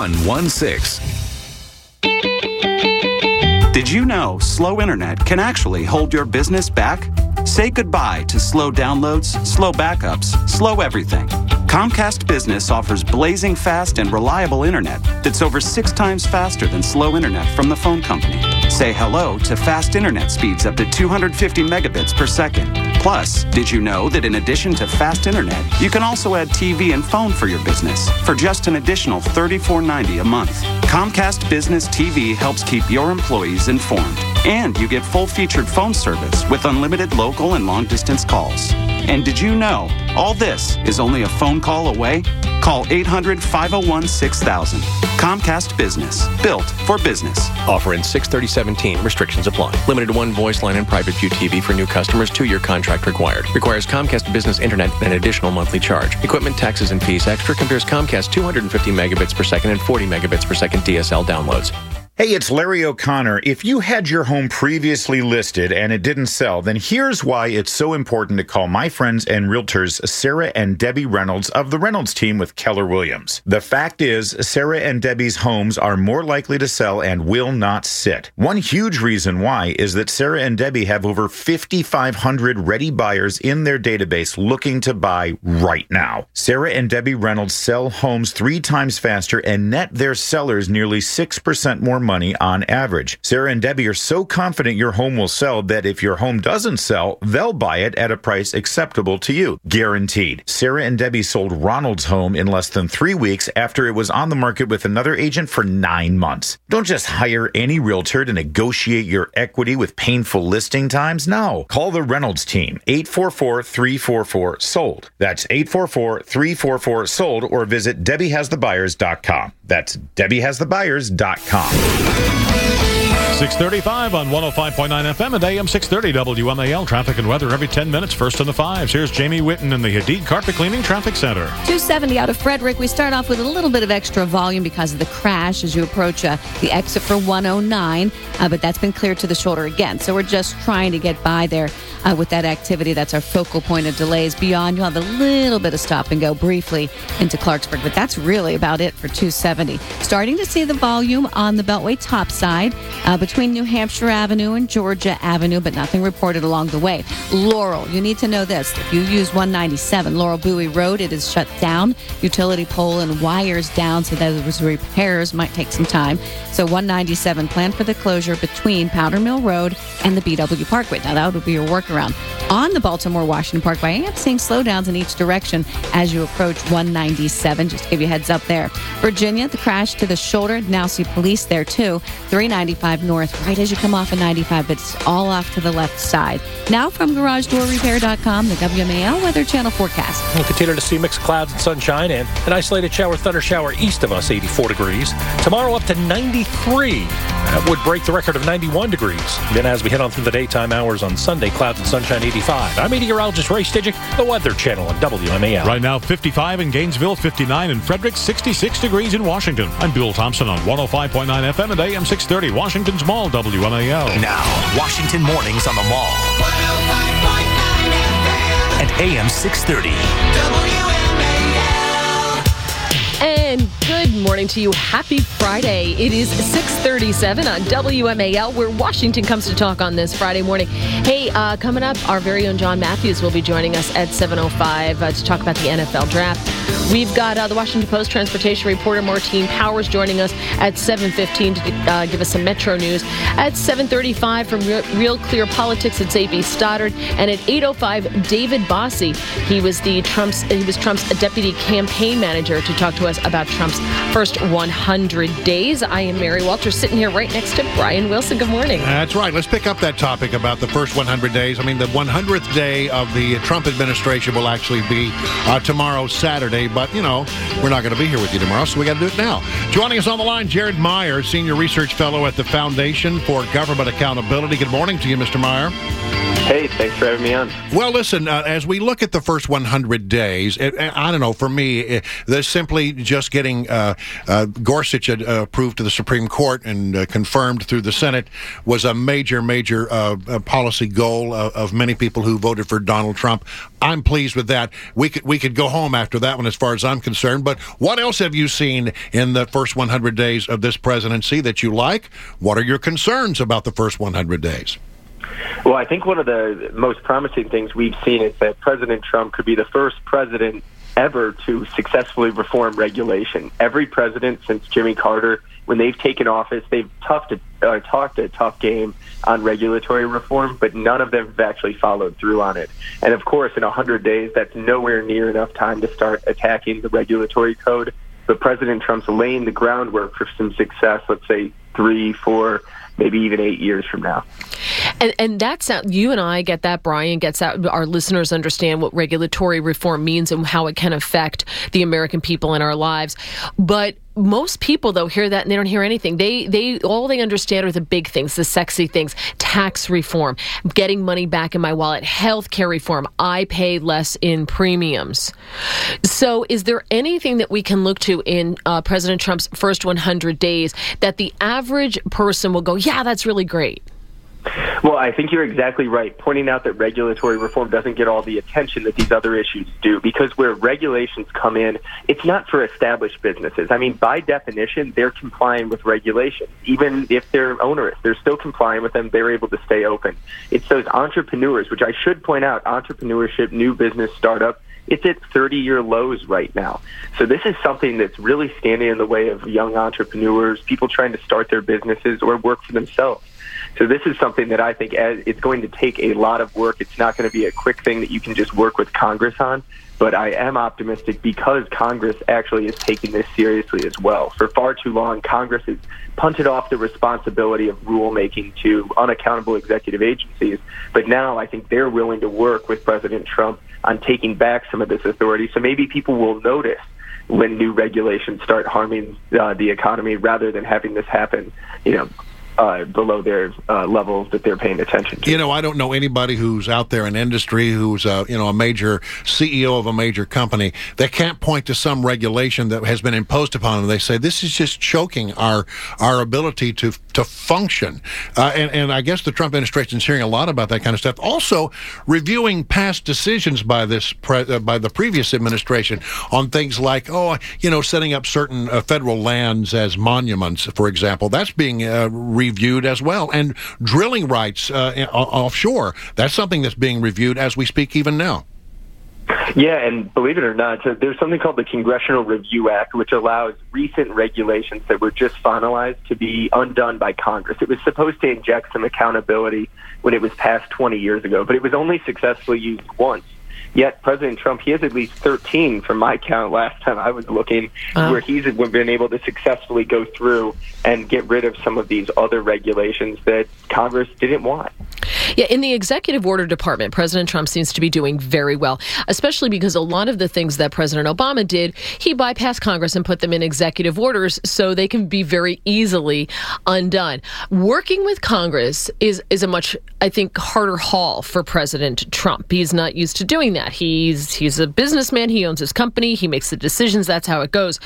Did you know slow internet can actually hold your business back? Say goodbye to slow downloads, slow backups, slow everything. Comcast Business offers blazing fast and reliable internet that's over 6 times faster than slow internet from the phone company. Say hello to fast internet speeds up to 250 megabits per second. Plus, did you know that in addition to fast internet, you can also add TV and phone for your business for just an additional $34.90 a month? Comcast Business TV helps keep your employees informed. And you get full-featured phone service with unlimited local and long-distance calls. And did you know all this is only a phone call away? Call 800-501-6000. Comcast Business. Built for business. Offer in 6/30/17. Restrictions apply. Limited to one voice line and private view TV for new customers. 2-year contract required. Requires Comcast Business Internet and an additional monthly charge. Equipment, taxes, and fees extra. Compares Comcast 250 megabits per second and 40 megabits per second DSL downloads. Hey, it's Larry O'Connor. If you had your home previously listed and it didn't sell, then here's why it's so important to call my friends and realtors Sarah and Debbie Reynolds of the Reynolds team with Keller Williams. The fact is, Sarah and Debbie's homes are more likely to sell and will not sit. One huge reason why is that Sarah and Debbie have over 5,500 ready buyers in their database looking to buy right now. Sarah and Debbie Reynolds sell homes 3 times faster and net their sellers nearly 6% more money on average. Sarah and Debbie are so confident your home will sell that if your home doesn't sell, they'll buy it at a price acceptable to you. Guaranteed. Sarah and Debbie sold Ronald's home in less than 3 weeks after it was on the market with another agent for 9 months. Don't just hire any realtor to negotiate your equity with painful listing times. No. Call the Reynolds team. 844-344-SOLD. That's 844-344-SOLD or visit DebbieHasTheBuyers.com. That's DebbieHasTheBuyers.com. 6:35 on 105.9 FM and AM 630 WMAL. Traffic and weather every 10 minutes. First on the 5s. Here's Jamie Whitten in the Hadid Carpet Cleaning Traffic Center. 270 out of Frederick. We start off with a little bit of extra volume because of the crash as you approach the exit for 109, but that's been cleared to the shoulder again. So we're just trying to get by there with that activity. That's our focal point of delays. Beyond, you'll have a little bit of stop and go briefly into Clarksburg, but that's really about it for 270. Starting to see the volume on the Beltway top side between New Hampshire Avenue and Georgia Avenue, but nothing reported along the way. Laurel, you need to know this. If you use 197 Laurel Bowie Road, it is shut down. Utility pole and wires down, so those repairs might take some time. So 197, plan for the closure between Powder Mill Road and the BW Parkway. Now, that would be your workaround. On the Baltimore-Washington Parkway, I am seeing slowdowns in each direction as you approach 197, just to give you a heads up there. Virginia, the crash to the shoulder. Now see police there, too. 395 north, right as you come off of 95, but it's all off to the left side. Now from GarageDoorRepair.com, the WMAL Weather Channel forecast. We'll continue to see mixed clouds and sunshine and an isolated thunder shower east of us, 84 degrees. Tomorrow up to 93. That would break the record of 91 degrees. Then as we head on through the daytime hours on Sunday, clouds and sunshine 85. I'm meteorologist Ray Stidgick, the Weather Channel on WMAL. Right now, 55 in Gainesville, 59 in Frederick, 66 degrees in Washington. I'm Bill Thompson on 105.9 FM and AM 630, Washington's Mall, WMAL. Now, Washington Mornings on the Mall. 105.9 FM and AM 630. And good morning to you. Happy Friday. It is 6:37 on WMAL, where Washington comes to talk on this Friday morning. Hey, coming up, our very own John Matthews will be joining us at 7:05 to talk about the NFL draft. We've got the Washington Post transportation reporter Martine Powers joining us at 7:15 to give us some Metro news. At 7:35 from Real Clear Politics, it's A.B. Stoddard. And at 8:05, David Bossie. He was Trump's deputy campaign manager to talk to us about Trump's first 100 days. I am Mary Walters, sitting here right next to Brian Wilson. Good morning. That's right. Let's pick up that topic about the first 100 days. I mean, the 100th day of the Trump administration will actually be tomorrow, Saturday. But, you know, we're not going to be here with you tomorrow, so we got to do it now. Joining us on the line, Jared Meyer, Senior Research Fellow at the Foundation for Government Accountability. Good morning to you, Mr. Meyer. Hey, thanks for having me on. Well, listen, as we look at the first 100 days, I don't know, for me, there's simply just getting Gorsuch approved to the Supreme Court and confirmed through the Senate was a major policy goal of many people who voted for Donald Trump. I'm pleased with that. We could go home after that one as far as I'm concerned. But what else have you seen in the first 100 days of this presidency that you like? What are your concerns about the first 100 days? Well, I think one of the most promising things we've seen is that President Trump could be the first president ever to successfully reform regulation. Every president since Jimmy Carter, when they've taken office, they've talked a tough game on regulatory reform, but none of them have actually followed through on it. And of course, in 100 days, that's nowhere near enough time to start attacking the regulatory code. But President Trump's laying the groundwork for some success, let's say 3, 4, maybe even 8 years from now. And that's you and I get that. Brian gets that. Our listeners understand what regulatory reform means and how it can affect the American people in our lives. But most people, though, hear that and they don't hear anything. They all they understand are the big things, the sexy things: tax reform, getting money back in my wallet, healthcare reform. I pay less in premiums. So, is there anything that we can look to in President Trump's first 100 days that the average person will go, "Yeah, that's really great"? Well, I think you're exactly right, pointing out that regulatory reform doesn't get all the attention that these other issues do, because where regulations come in, it's not for established businesses. I mean, by definition, they're complying with regulations. Even if they're onerous, they're still complying with them. They're able to stay open. It's those entrepreneurs, which I should point out, entrepreneurship, new business, startup, it's at 30-year lows right now. So this is something that's really standing in the way of young entrepreneurs, people trying to start their businesses or work for themselves. So this is something that I think it's going to take a lot of work. It's not going to be a quick thing that you can just work with Congress on. But I am optimistic because Congress actually is taking this seriously as well. For far too long, Congress has punted off the responsibility of rulemaking to unaccountable executive agencies. But now I think they're willing to work with President Trump on taking back some of this authority. So maybe people will notice when new regulations start harming the economy rather than having this happen, below their levels that they're paying attention to. I don't know anybody who's out there in industry who's a major CEO of a major company that can't point to some regulation that has been imposed upon them. They say this is just choking our ability to function. And I guess the Trump administration is hearing a lot about that kind of stuff. Also, reviewing past decisions by the previous administration on things like, setting up certain federal lands as monuments, for example. That's being reviewed as well. And drilling rights offshore, that's something that's being reviewed as we speak even now. Yeah, and believe it or not, there's something called the Congressional Review Act, which allows recent regulations that were just finalized to be undone by Congress. It was supposed to inject some accountability when it was passed 20 years ago, but it was only successfully used once. Yet President Trump, he has at least 13 from my count last time I was looking, where he's been able to successfully go through and get rid of some of these other regulations that Congress didn't want. Yeah, in the executive order department, President Trump seems to be doing very well, especially because a lot of the things that President Obama did, he bypassed Congress and put them in executive orders so they can be very easily undone. Working with Congress is a much, I think, harder haul for President Trump. He's not used to doing that. He's a businessman. He owns his company. He makes the decisions. That's how it goes.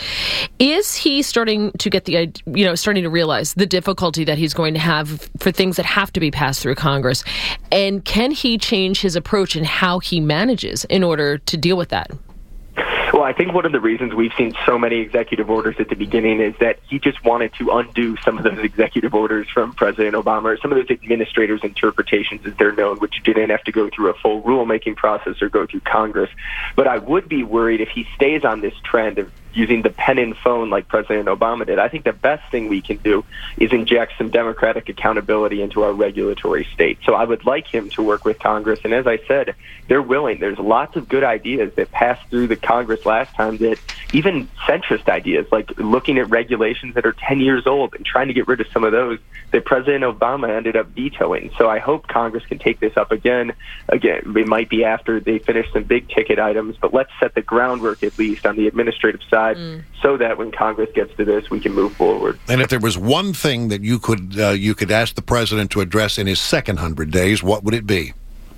Is he starting to get starting to realize the difficulty that he's going to have for things that have to be passed through Congress? And can he change his approach and how he manages in order to deal with that? Well, I think one of the reasons we've seen so many executive orders at the beginning is that he just wanted to undo some of those executive orders from President Obama, or some of those administrators' interpretations, as they're known, which didn't have to go through a full rulemaking process or go through Congress. But I would be worried if he stays on this trend of using the pen and phone like President Obama did. I think the best thing we can do is inject some democratic accountability into our regulatory state. So I would like him to work with Congress. And as I said, they're willing. There's lots of good ideas that passed through the Congress last time, that even centrist ideas, like looking at regulations that are 10 years old and trying to get rid of some of those that President Obama ended up vetoing. So I hope Congress can take this up again. Again, it might be after they finish some big ticket items, but let's set the groundwork at least on the administrative side, so that when Congress gets to this, we can move forward. And if there was one thing that you could ask the president to address in his second 100 days, what would it be?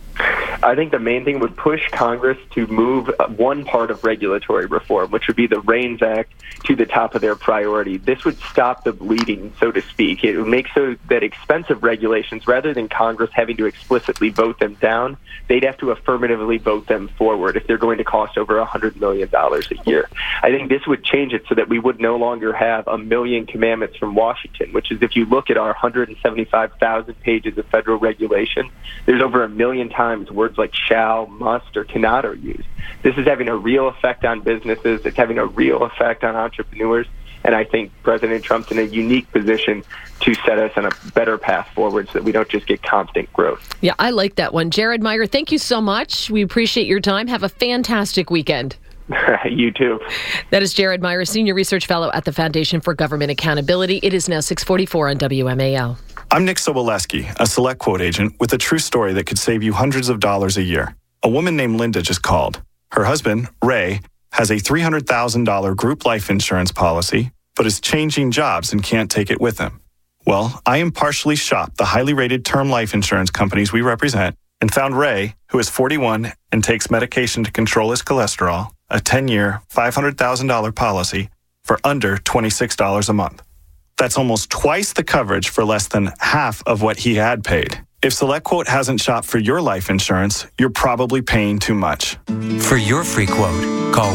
I think the main thing would push Congress to move one part of regulatory reform, which would be the REINS Act, to the top of their priority. This would stop the bleeding, so to speak. It would make so that expensive regulations, rather than Congress having to explicitly vote them down, they'd have to affirmatively vote them forward if they're going to cost over $100 million a year. I think this would change it so that we would no longer have a million commandments from Washington, which is, if you look at our 175,000 pages of federal regulation, there's over 1 million times words like shall, must, or cannot are used. This is having a real effect on businesses. It's having a real effect on entrepreneurs. And I think President Trump's in a unique position to set us on a better path forward so that we don't just get constant growth. Yeah, I like that one. Jared Meyer, thank you so much. We appreciate your time. Have a fantastic weekend. You too. That is Jared Meyer, Senior Research Fellow at the Foundation for Government Accountability. It is now 6:44 on WMAL. I'm Nick Soboleski, a SelectQuote agent with a true story that could save you hundreds of dollars a year. A woman named Linda just called. Her husband, Ray, has a $300,000 group life insurance policy, but is changing jobs and can't take it with him. Well, I impartially shopped the highly rated term life insurance companies we represent and found Ray, who is 41 and takes medication to control his cholesterol, a 10-year, $500,000 policy for under $26 a month. That's almost twice the coverage for less than half of what he had paid. If SelectQuote hasn't shopped for your life insurance, you're probably paying too much. For your free quote, call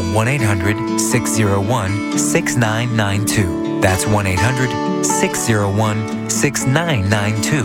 1-800-601-6992. That's 1-800-601-6992.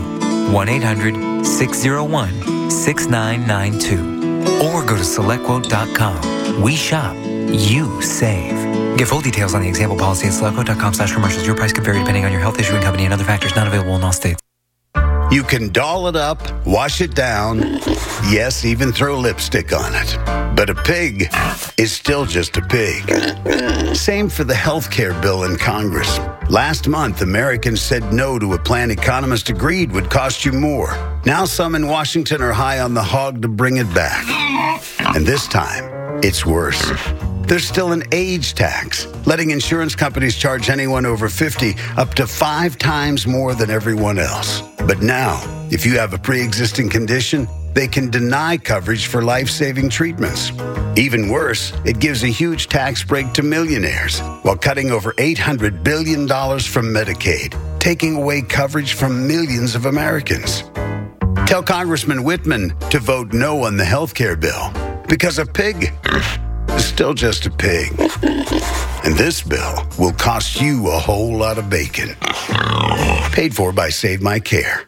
1-800-601-6992. Or go to SelectQuote.com. We shop. You save. Get full details on the example policy at SelectQuote.com/commercials. Your price could vary depending on your health issuing company and other factors not available in all states. You can doll it up, wash it down, yes, even throw lipstick on it. But a pig is still just a pig. Same for the health care bill in Congress. Last month, Americans said no to a plan economists agreed would cost you more. Now some in Washington are high on the hog to bring it back. And this time, it's worse. There's still an age tax, letting insurance companies charge anyone over 50 up to 5 times more than everyone else. But now, if you have a pre-existing condition, they can deny coverage for life-saving treatments. Even worse, it gives a huge tax break to millionaires while cutting over $800 billion from Medicaid, taking away coverage from millions of Americans. Tell Congressman Whitman to vote no on the health care bill, because a pig is still just a pig. And this bill will cost you a whole lot of bacon. Paid for by Save My Care.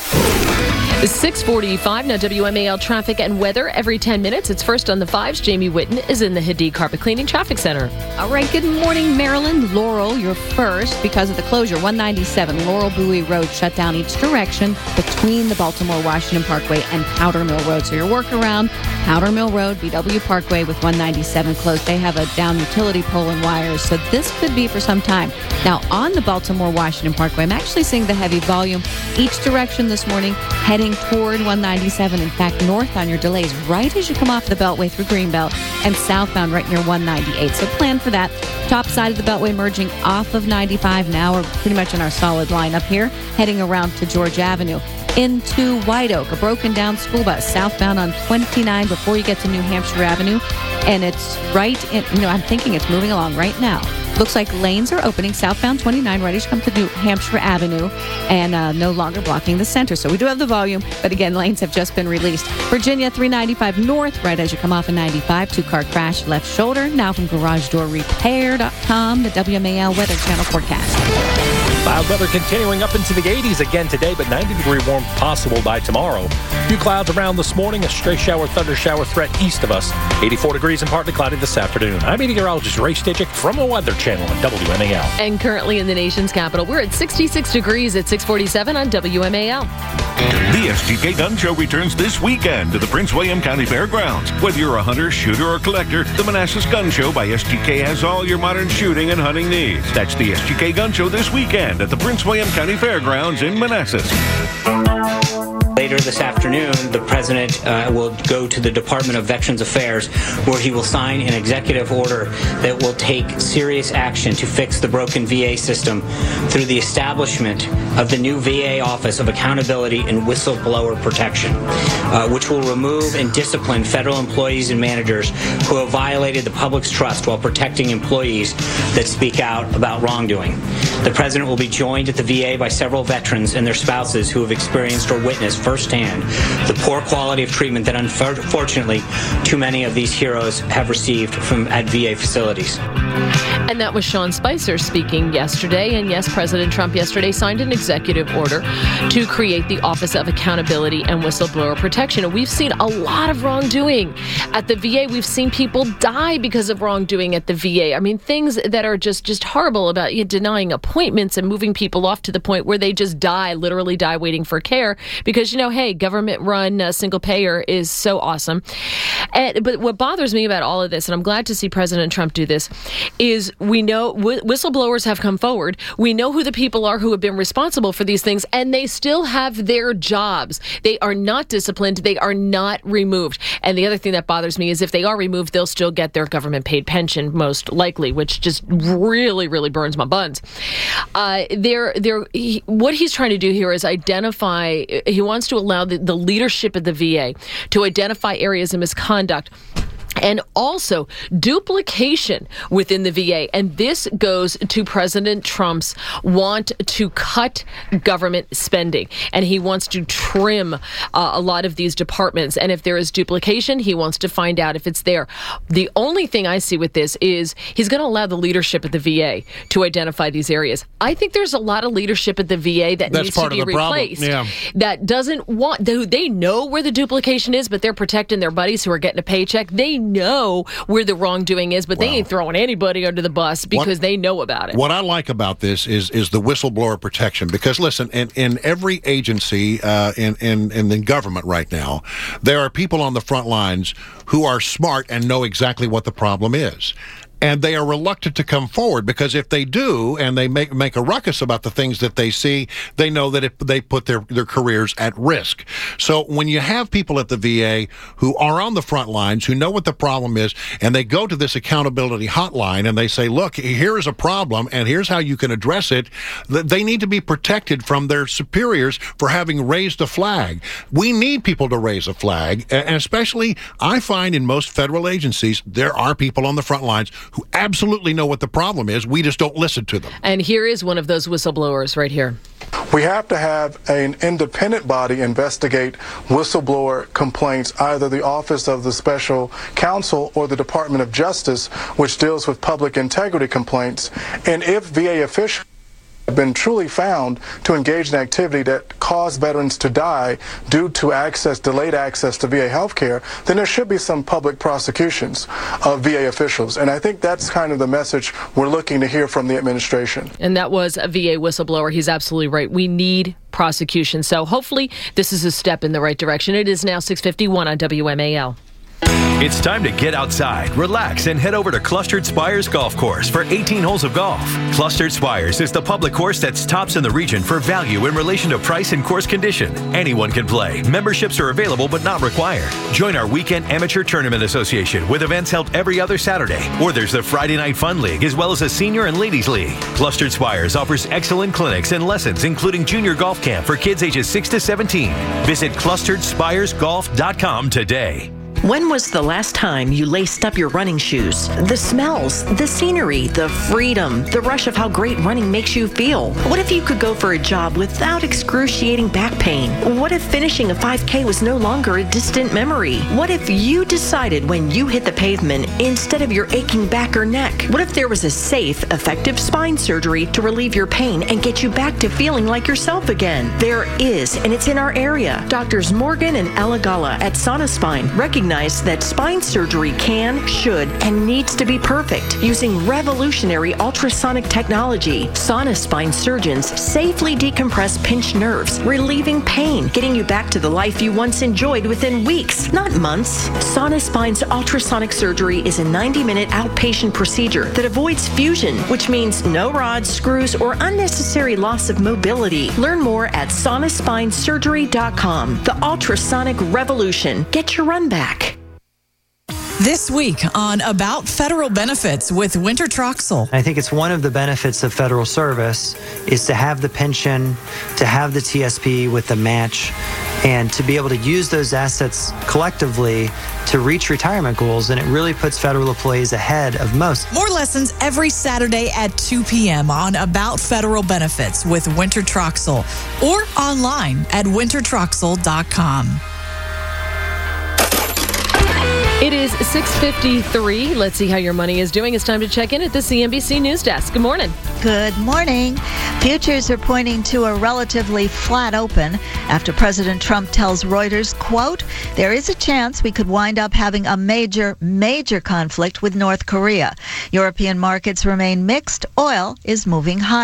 6:45 now. WMAL traffic and weather every 10 minutes. It's first on the 5s. Jamie Whitten is in the Hadid Carpet Cleaning Traffic Center. All right, good morning, Maryland. Laurel, you're first because of the closure. 197 Laurel Bowie Road shut down each direction between the Baltimore-Washington Parkway and Powder Mill Road. So your workaround, Powder Mill Road, BW Parkway with 197 closed. They have a down utility pole and wires, so this could be for some time. Now, on the Baltimore-Washington Parkway, I'm actually seeing the heavy volume each direction this morning, heading toward 197. In fact, north on your delays right as you come off the Beltway through Greenbelt, and southbound right near 198. So plan for that. Top side of the Beltway merging off of 95. Now we're pretty much in our solid line up here, heading around to George Avenue. Into White Oak, a broken down school bus southbound on 29 before you get to New Hampshire Avenue. And it's right in, I'm thinking it's moving along right now. Looks like lanes are opening southbound 29 right as you come to New Hampshire Avenue and no longer blocking the center. So we do have the volume, but again, lanes have just been released. Virginia 395 north right as you come off of 95. 2-car crash left shoulder. Now from GarageDoorRepair.com, the WMAL Weather Channel forecast. Mild weather continuing up into the 80s again today, but 90-degree warmth possible by tomorrow. Few clouds around this morning, a stray shower, thunder shower threat east of us. 84 degrees and partly cloudy this afternoon. I'm meteorologist Ray Stitchick from the Weather Channel on WMAL. And currently in the nation's capital, we're at 66 degrees at 6:47 on WMAL. The SGK Gun Show returns this weekend to the Prince William County Fairgrounds. Whether you're a hunter, shooter, or collector, the Manassas Gun Show by SGK has all your modern shooting and hunting needs. That's the SGK Gun Show this weekend at the Prince William County Fairgrounds in Manassas. Later this afternoon, the President will go to the Department of Veterans Affairs, where he will sign an executive order that will take serious action to fix the broken VA system through the establishment of the new VA Office of Accountability and Whistleblower Protection, which will remove and discipline federal employees and managers who have violated the public's trust while protecting employees that speak out about wrongdoing. The President will be joined at the VA by several veterans and their spouses who have experienced or witnessed firsthand the poor quality of treatment that unfortunately too many of these heroes have received at VA facilities. And that was Sean Spicer speaking yesterday. And yes, President Trump yesterday signed an executive order to create the Office of Accountability and Whistleblower Protection. And we've seen a lot of wrongdoing at the VA. We've seen people die because of wrongdoing at the VA. I mean, things that are just horrible about denying appointments and moving people off to the point where they just literally die waiting for care because, hey, government-run single payer is so awesome. But what bothers me about all of this, and I'm glad to see President Trump do this, is we know whistleblowers have come forward. We know who the people are who have been responsible for these things, and they still have their jobs. They are not disciplined. They are not removed. And the other thing that bothers me is if they are removed, they'll still get their government-paid pension, most likely, which just really, really burns my buns. What he's trying to do here is identify, he wants to allow the leadership of the VA to identify areas of misconduct and also duplication within the VA. And this goes to President Trump's want to cut government spending. And he wants to trim a lot of these departments. And if there is duplication, he wants to find out if it's there. The only thing I see with this is he's going to allow the leadership at the VA to identify these areas. I think there's a lot of leadership at the VA that needs to be replaced. Yeah. That doesn't want, they know where the duplication is, but they're protecting their buddies who are getting a paycheck. They know where the wrongdoing is, but they ain't throwing anybody under the bus because they know about it. What I like about this is the whistleblower protection, because listen, in every agency in the government right now, there are people on the front lines who are smart and know exactly what the problem is. And they are reluctant to come forward because if they do and they make a ruckus about the things that they see, they know that they put their careers at risk. So when you have people at the VA who are on the front lines, who know what the problem is, and they go to this accountability hotline and they say, look, here is a problem and here's how you can address it, they need to be protected from their superiors for having raised a flag. We need people to raise a flag, and especially I find in most federal agencies, there are people on the front lines who absolutely know what the problem is. We just don't listen to them. And here is one of those whistleblowers right here. We have to have an independent body investigate whistleblower complaints, either the Office of the Special Counsel or the Department of Justice, which deals with public integrity complaints. And if VA officials have been truly found to engage in activity that caused veterans to die due to delayed access to VA health care, then there should be some public prosecutions of VA officials. And I think that's kind of the message we're looking to hear from the administration. And that was a VA whistleblower. He's absolutely right. We need prosecution. So hopefully this is a step in the right direction. It is now 6:51 on WMAL. It's time to get outside, relax, and head over to Clustered Spires Golf Course for 18 holes of golf. Clustered Spires is the public course that's tops in the region for value in relation to price and course condition. Anyone can play. Memberships are available but not required. Join our Weekend Amateur Tournament Association with events held every other Saturday. Or there's the Friday Night Fun League as well as a Senior and Ladies League. Clustered Spires offers excellent clinics and lessons including junior golf camp for kids ages 6 to 17. Visit clusteredspiresgolf.com today. When was the last time you laced up your running shoes? The smells, the scenery, the freedom, the rush of how great running makes you feel. What if you could go for a jog without excruciating back pain? What if finishing a 5K was no longer a distant memory? What if you decided when you hit the pavement instead of your aching back or neck? What if there was a safe, effective spine surgery to relieve your pain and get you back to feeling like yourself again? There is, and it's in our area. Doctors Morgan and Ella Gala at Sonospine recognize that spine surgery can, should, and needs to be perfect using revolutionary ultrasonic technology. Sonospine surgeons safely decompress pinched nerves, relieving pain, getting you back to the life you once enjoyed within weeks, not months. Sonospine's ultrasonic surgery is a 90-minute outpatient procedure that avoids fusion, which means no rods, screws, or unnecessary loss of mobility. Learn more at sonospinesurgery.com. The ultrasonic revolution. Get your run back. This week on About Federal Benefits with Winter Troxel. I think it's one of the benefits of federal service is to have the pension, to have the TSP with the match, and to be able to use those assets collectively to reach retirement goals. And it really puts federal employees ahead of most. More lessons every Saturday at 2 p.m. on About Federal Benefits with Winter Troxel or online at wintertroxel.com. It is 6:53. Let's see how your money is doing. It's time to check in at the CNBC News Desk. Good morning. Good morning. Futures are pointing to a relatively flat open after President Trump tells Reuters, quote, there is a chance we could wind up having a major conflict with North Korea. European markets remain mixed. Oil is moving higher.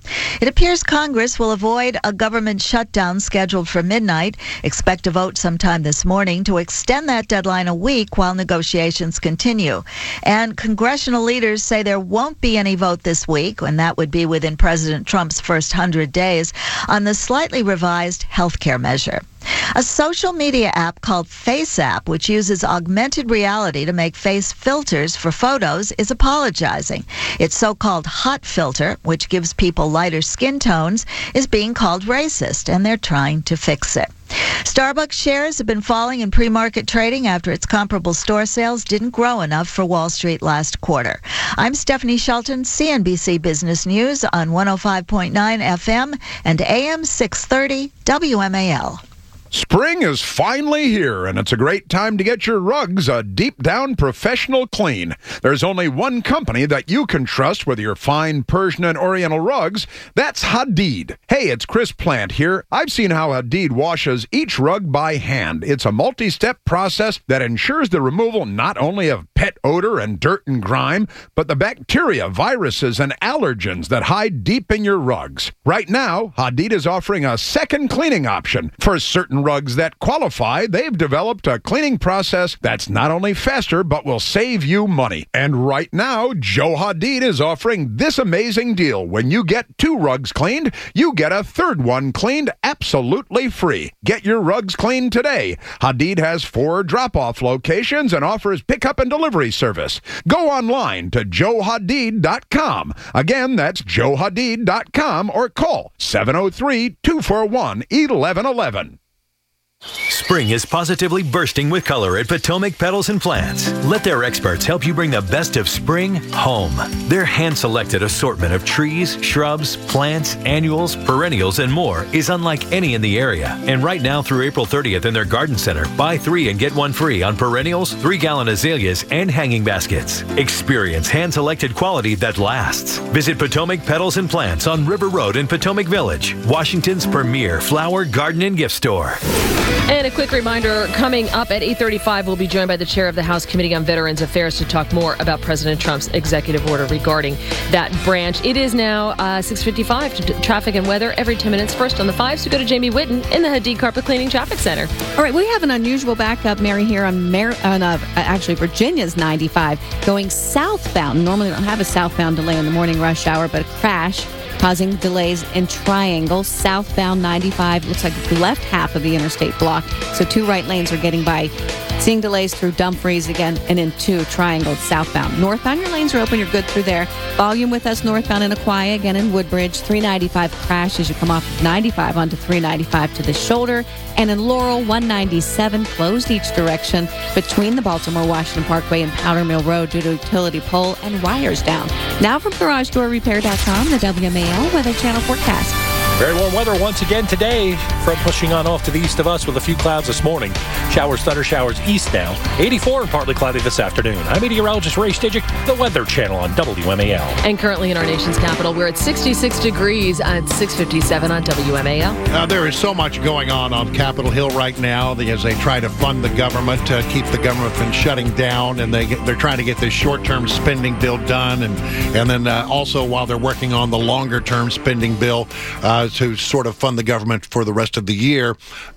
It appears Congress will avoid a government shutdown scheduled for midnight. Expect a vote sometime this morning to extend that deadline a week while negotiations continue. And congressional leaders say there won't be any vote this week, and that would be within President Trump's first 100 days, on the slightly revised health care measure. A social media app called FaceApp, which uses augmented reality to make face filters for photos, is apologizing. Its so-called hot filter, which gives people lighter skin tones, is being called racist, and they're trying to fix it. Starbucks shares have been falling in pre-market trading after its comparable store sales didn't grow enough for Wall Street last quarter. I'm Stephanie Shelton, CNBC Business News on 105.9 FM and AM 630 WMAL. Spring is finally here, and it's a great time to get your rugs a deep-down professional clean. There's only one company that you can trust with your fine Persian and Oriental rugs. That's Hadid. Hey, it's Chris Plant here. I've seen how Hadid washes each rug by hand. It's a multi-step process that ensures the removal not only of pet odor and dirt and grime, but the bacteria, viruses, and allergens that hide deep in your rugs. Right now, Hadid is offering a second cleaning option. For certain rugs that qualify, they've developed a cleaning process that's not only faster, but will save you money. And right now, Joe Hadid is offering this amazing deal. When you get 2 rugs cleaned, you get a third one cleaned absolutely free. Get your rugs cleaned today. Hadid has 4 drop-off locations and offers pickup and delivery service. Go online to joehadid.com. Again, that's joehadid.com or call 703-241-1111. Spring is positively bursting with color at Potomac Petals and Plants. Let their experts help you bring the best of spring home. Their hand-selected assortment of trees, shrubs, plants, annuals, perennials, and more is unlike any in the area. And right now through April 30th in their garden center, buy 3 and get 1 free on perennials, 3-gallon azaleas, and hanging baskets. Experience hand-selected quality that lasts. Visit Potomac Petals and Plants on River Road in Potomac Village, Washington's premier flower, garden, and gift store. And a quick reminder, coming up at 8:35, we'll be joined by the chair of the House Committee on Veterans Affairs to talk more about President Trump's executive order regarding that branch. It is now 6:55 to traffic and weather every 10 minutes. First on the 5s, we go to Jamie Whitten in the Hadid Carpet Cleaning Traffic Center. All right, we have an unusual backup, Mary, here on Virginia's 95 going southbound. Normally we don't have a southbound delay in the morning rush hour, but a crash causing delays in Triangle. Southbound 95 looks like the left half of the interstate blocked, so 2 right lanes are getting by. Seeing delays through Dumfries again and into Triangle southbound. Northbound, your lanes are open. You're good through there. Volume with us northbound in Aquia, again in Woodbridge. 395 crash as you come off of 95 onto 395 to the shoulder. And in Laurel, 197 closed each direction between the Baltimore-Washington Parkway and Powder Mill Road due to utility pole and wires down. Now from GarageDoorRepair.com, the WMAL Weather Channel forecast. Very warm weather once again today. Front pushing on off to the east of us with a few clouds this morning. Showers, thunder showers east now. 84 and partly cloudy this afternoon. I'm meteorologist Ray Stidgick, the Weather Channel on WMAL. And currently in our nation's capital, we're at 66 degrees at 6:57 on WMAL. There is so much going on Capitol Hill right now as they try to fund the government, to keep the government from shutting down, and they're trying to get this short-term spending bill done, and then also while they're working on the longer-term spending bill to sort of fund the government for the rest of the year.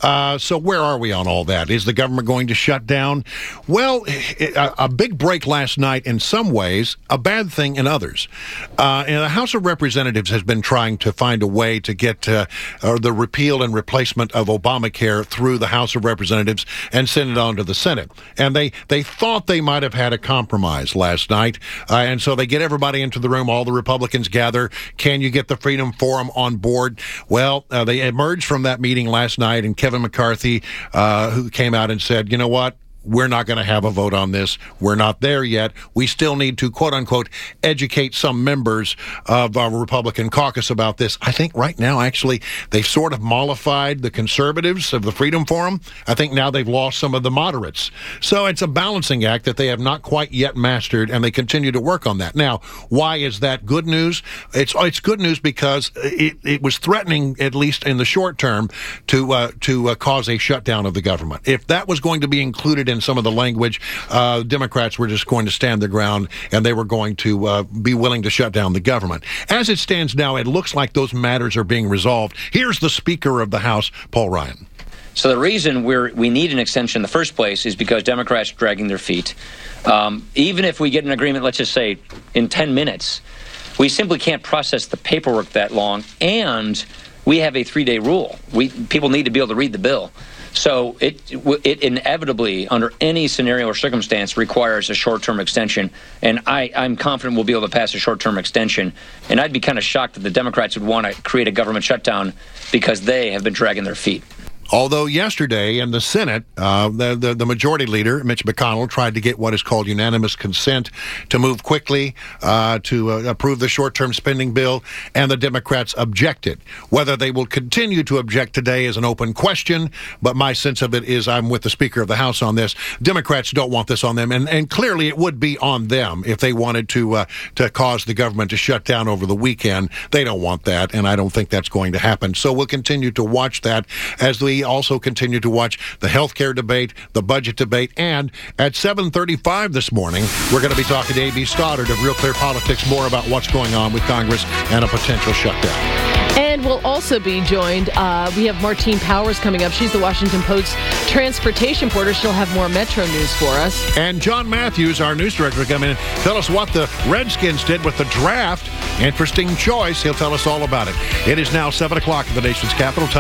So where are we on all that? Is the government going to shut down? Well, a big break last night in some ways, a bad thing in others. And the House of Representatives has been trying to find a way to get the repeal and replacement of Obamacare through the House of Representatives and send it on to the Senate. And they thought they might have had a compromise last night. And so they get everybody into the room, all the Republicans gather. Can you get the Freedom Forum on board? Well, they emerged from that meeting last night, and Kevin McCarthy, who came out and said, you know what? We're not going to have a vote on this. We're not there yet. We still need to, quote unquote, educate some members of our Republican caucus about this. I think right now, actually, they've sort of mollified the conservatives of the Freedom Forum. I think now they've lost some of the moderates. So it's a balancing act that they have not quite yet mastered, and they continue to work on that. Now, why is that good news? It's good news because it was threatening, at least in the short term, to cause a shutdown of the government. If that was going to be included in some of the language, Democrats were just going to stand their ground, and they were going to be willing to shut down the government. As it stands now, it looks like those matters are being resolved. Here's the Speaker of the House, Paul Ryan. So the reason we need an extension in the first place is because Democrats are dragging their feet. Even if we get an agreement, let's just say, in 10 minutes, we simply can't process the paperwork that long, and we have a 3-day rule. People need to be able to read the bill. So it inevitably, under any scenario or circumstance, requires a short-term extension. And I'm confident we'll be able to pass a short-term extension. And I'd be kind of shocked that the Democrats would want to create a government shutdown because they have been dragging their feet. Although yesterday in the Senate, the majority leader, Mitch McConnell, tried to get what is called unanimous consent to move quickly to approve the short-term spending bill, and the Democrats objected. Whether they will continue to object today is an open question, but my sense of it is I'm with the Speaker of the House on this. Democrats don't want this on them, and clearly it would be on them if they wanted to cause the government to shut down over the weekend. They don't want that, and I don't think that's going to happen. So we'll continue to watch that as we also continue to watch the health care debate, the budget debate, and at 7:35 this morning, we're going to be talking to A.B. Stoddard of Real Clear Politics more about what's going on with Congress and a potential shutdown. And we'll also be joined, we have Martine Powers coming up. She's the Washington Post transportation reporter. She'll have more Metro news for us. And John Matthews, our news director, come in and tell us what the Redskins did with the draft. Interesting choice. He'll tell us all about it. It is now 7 o'clock in the nation's capital. Time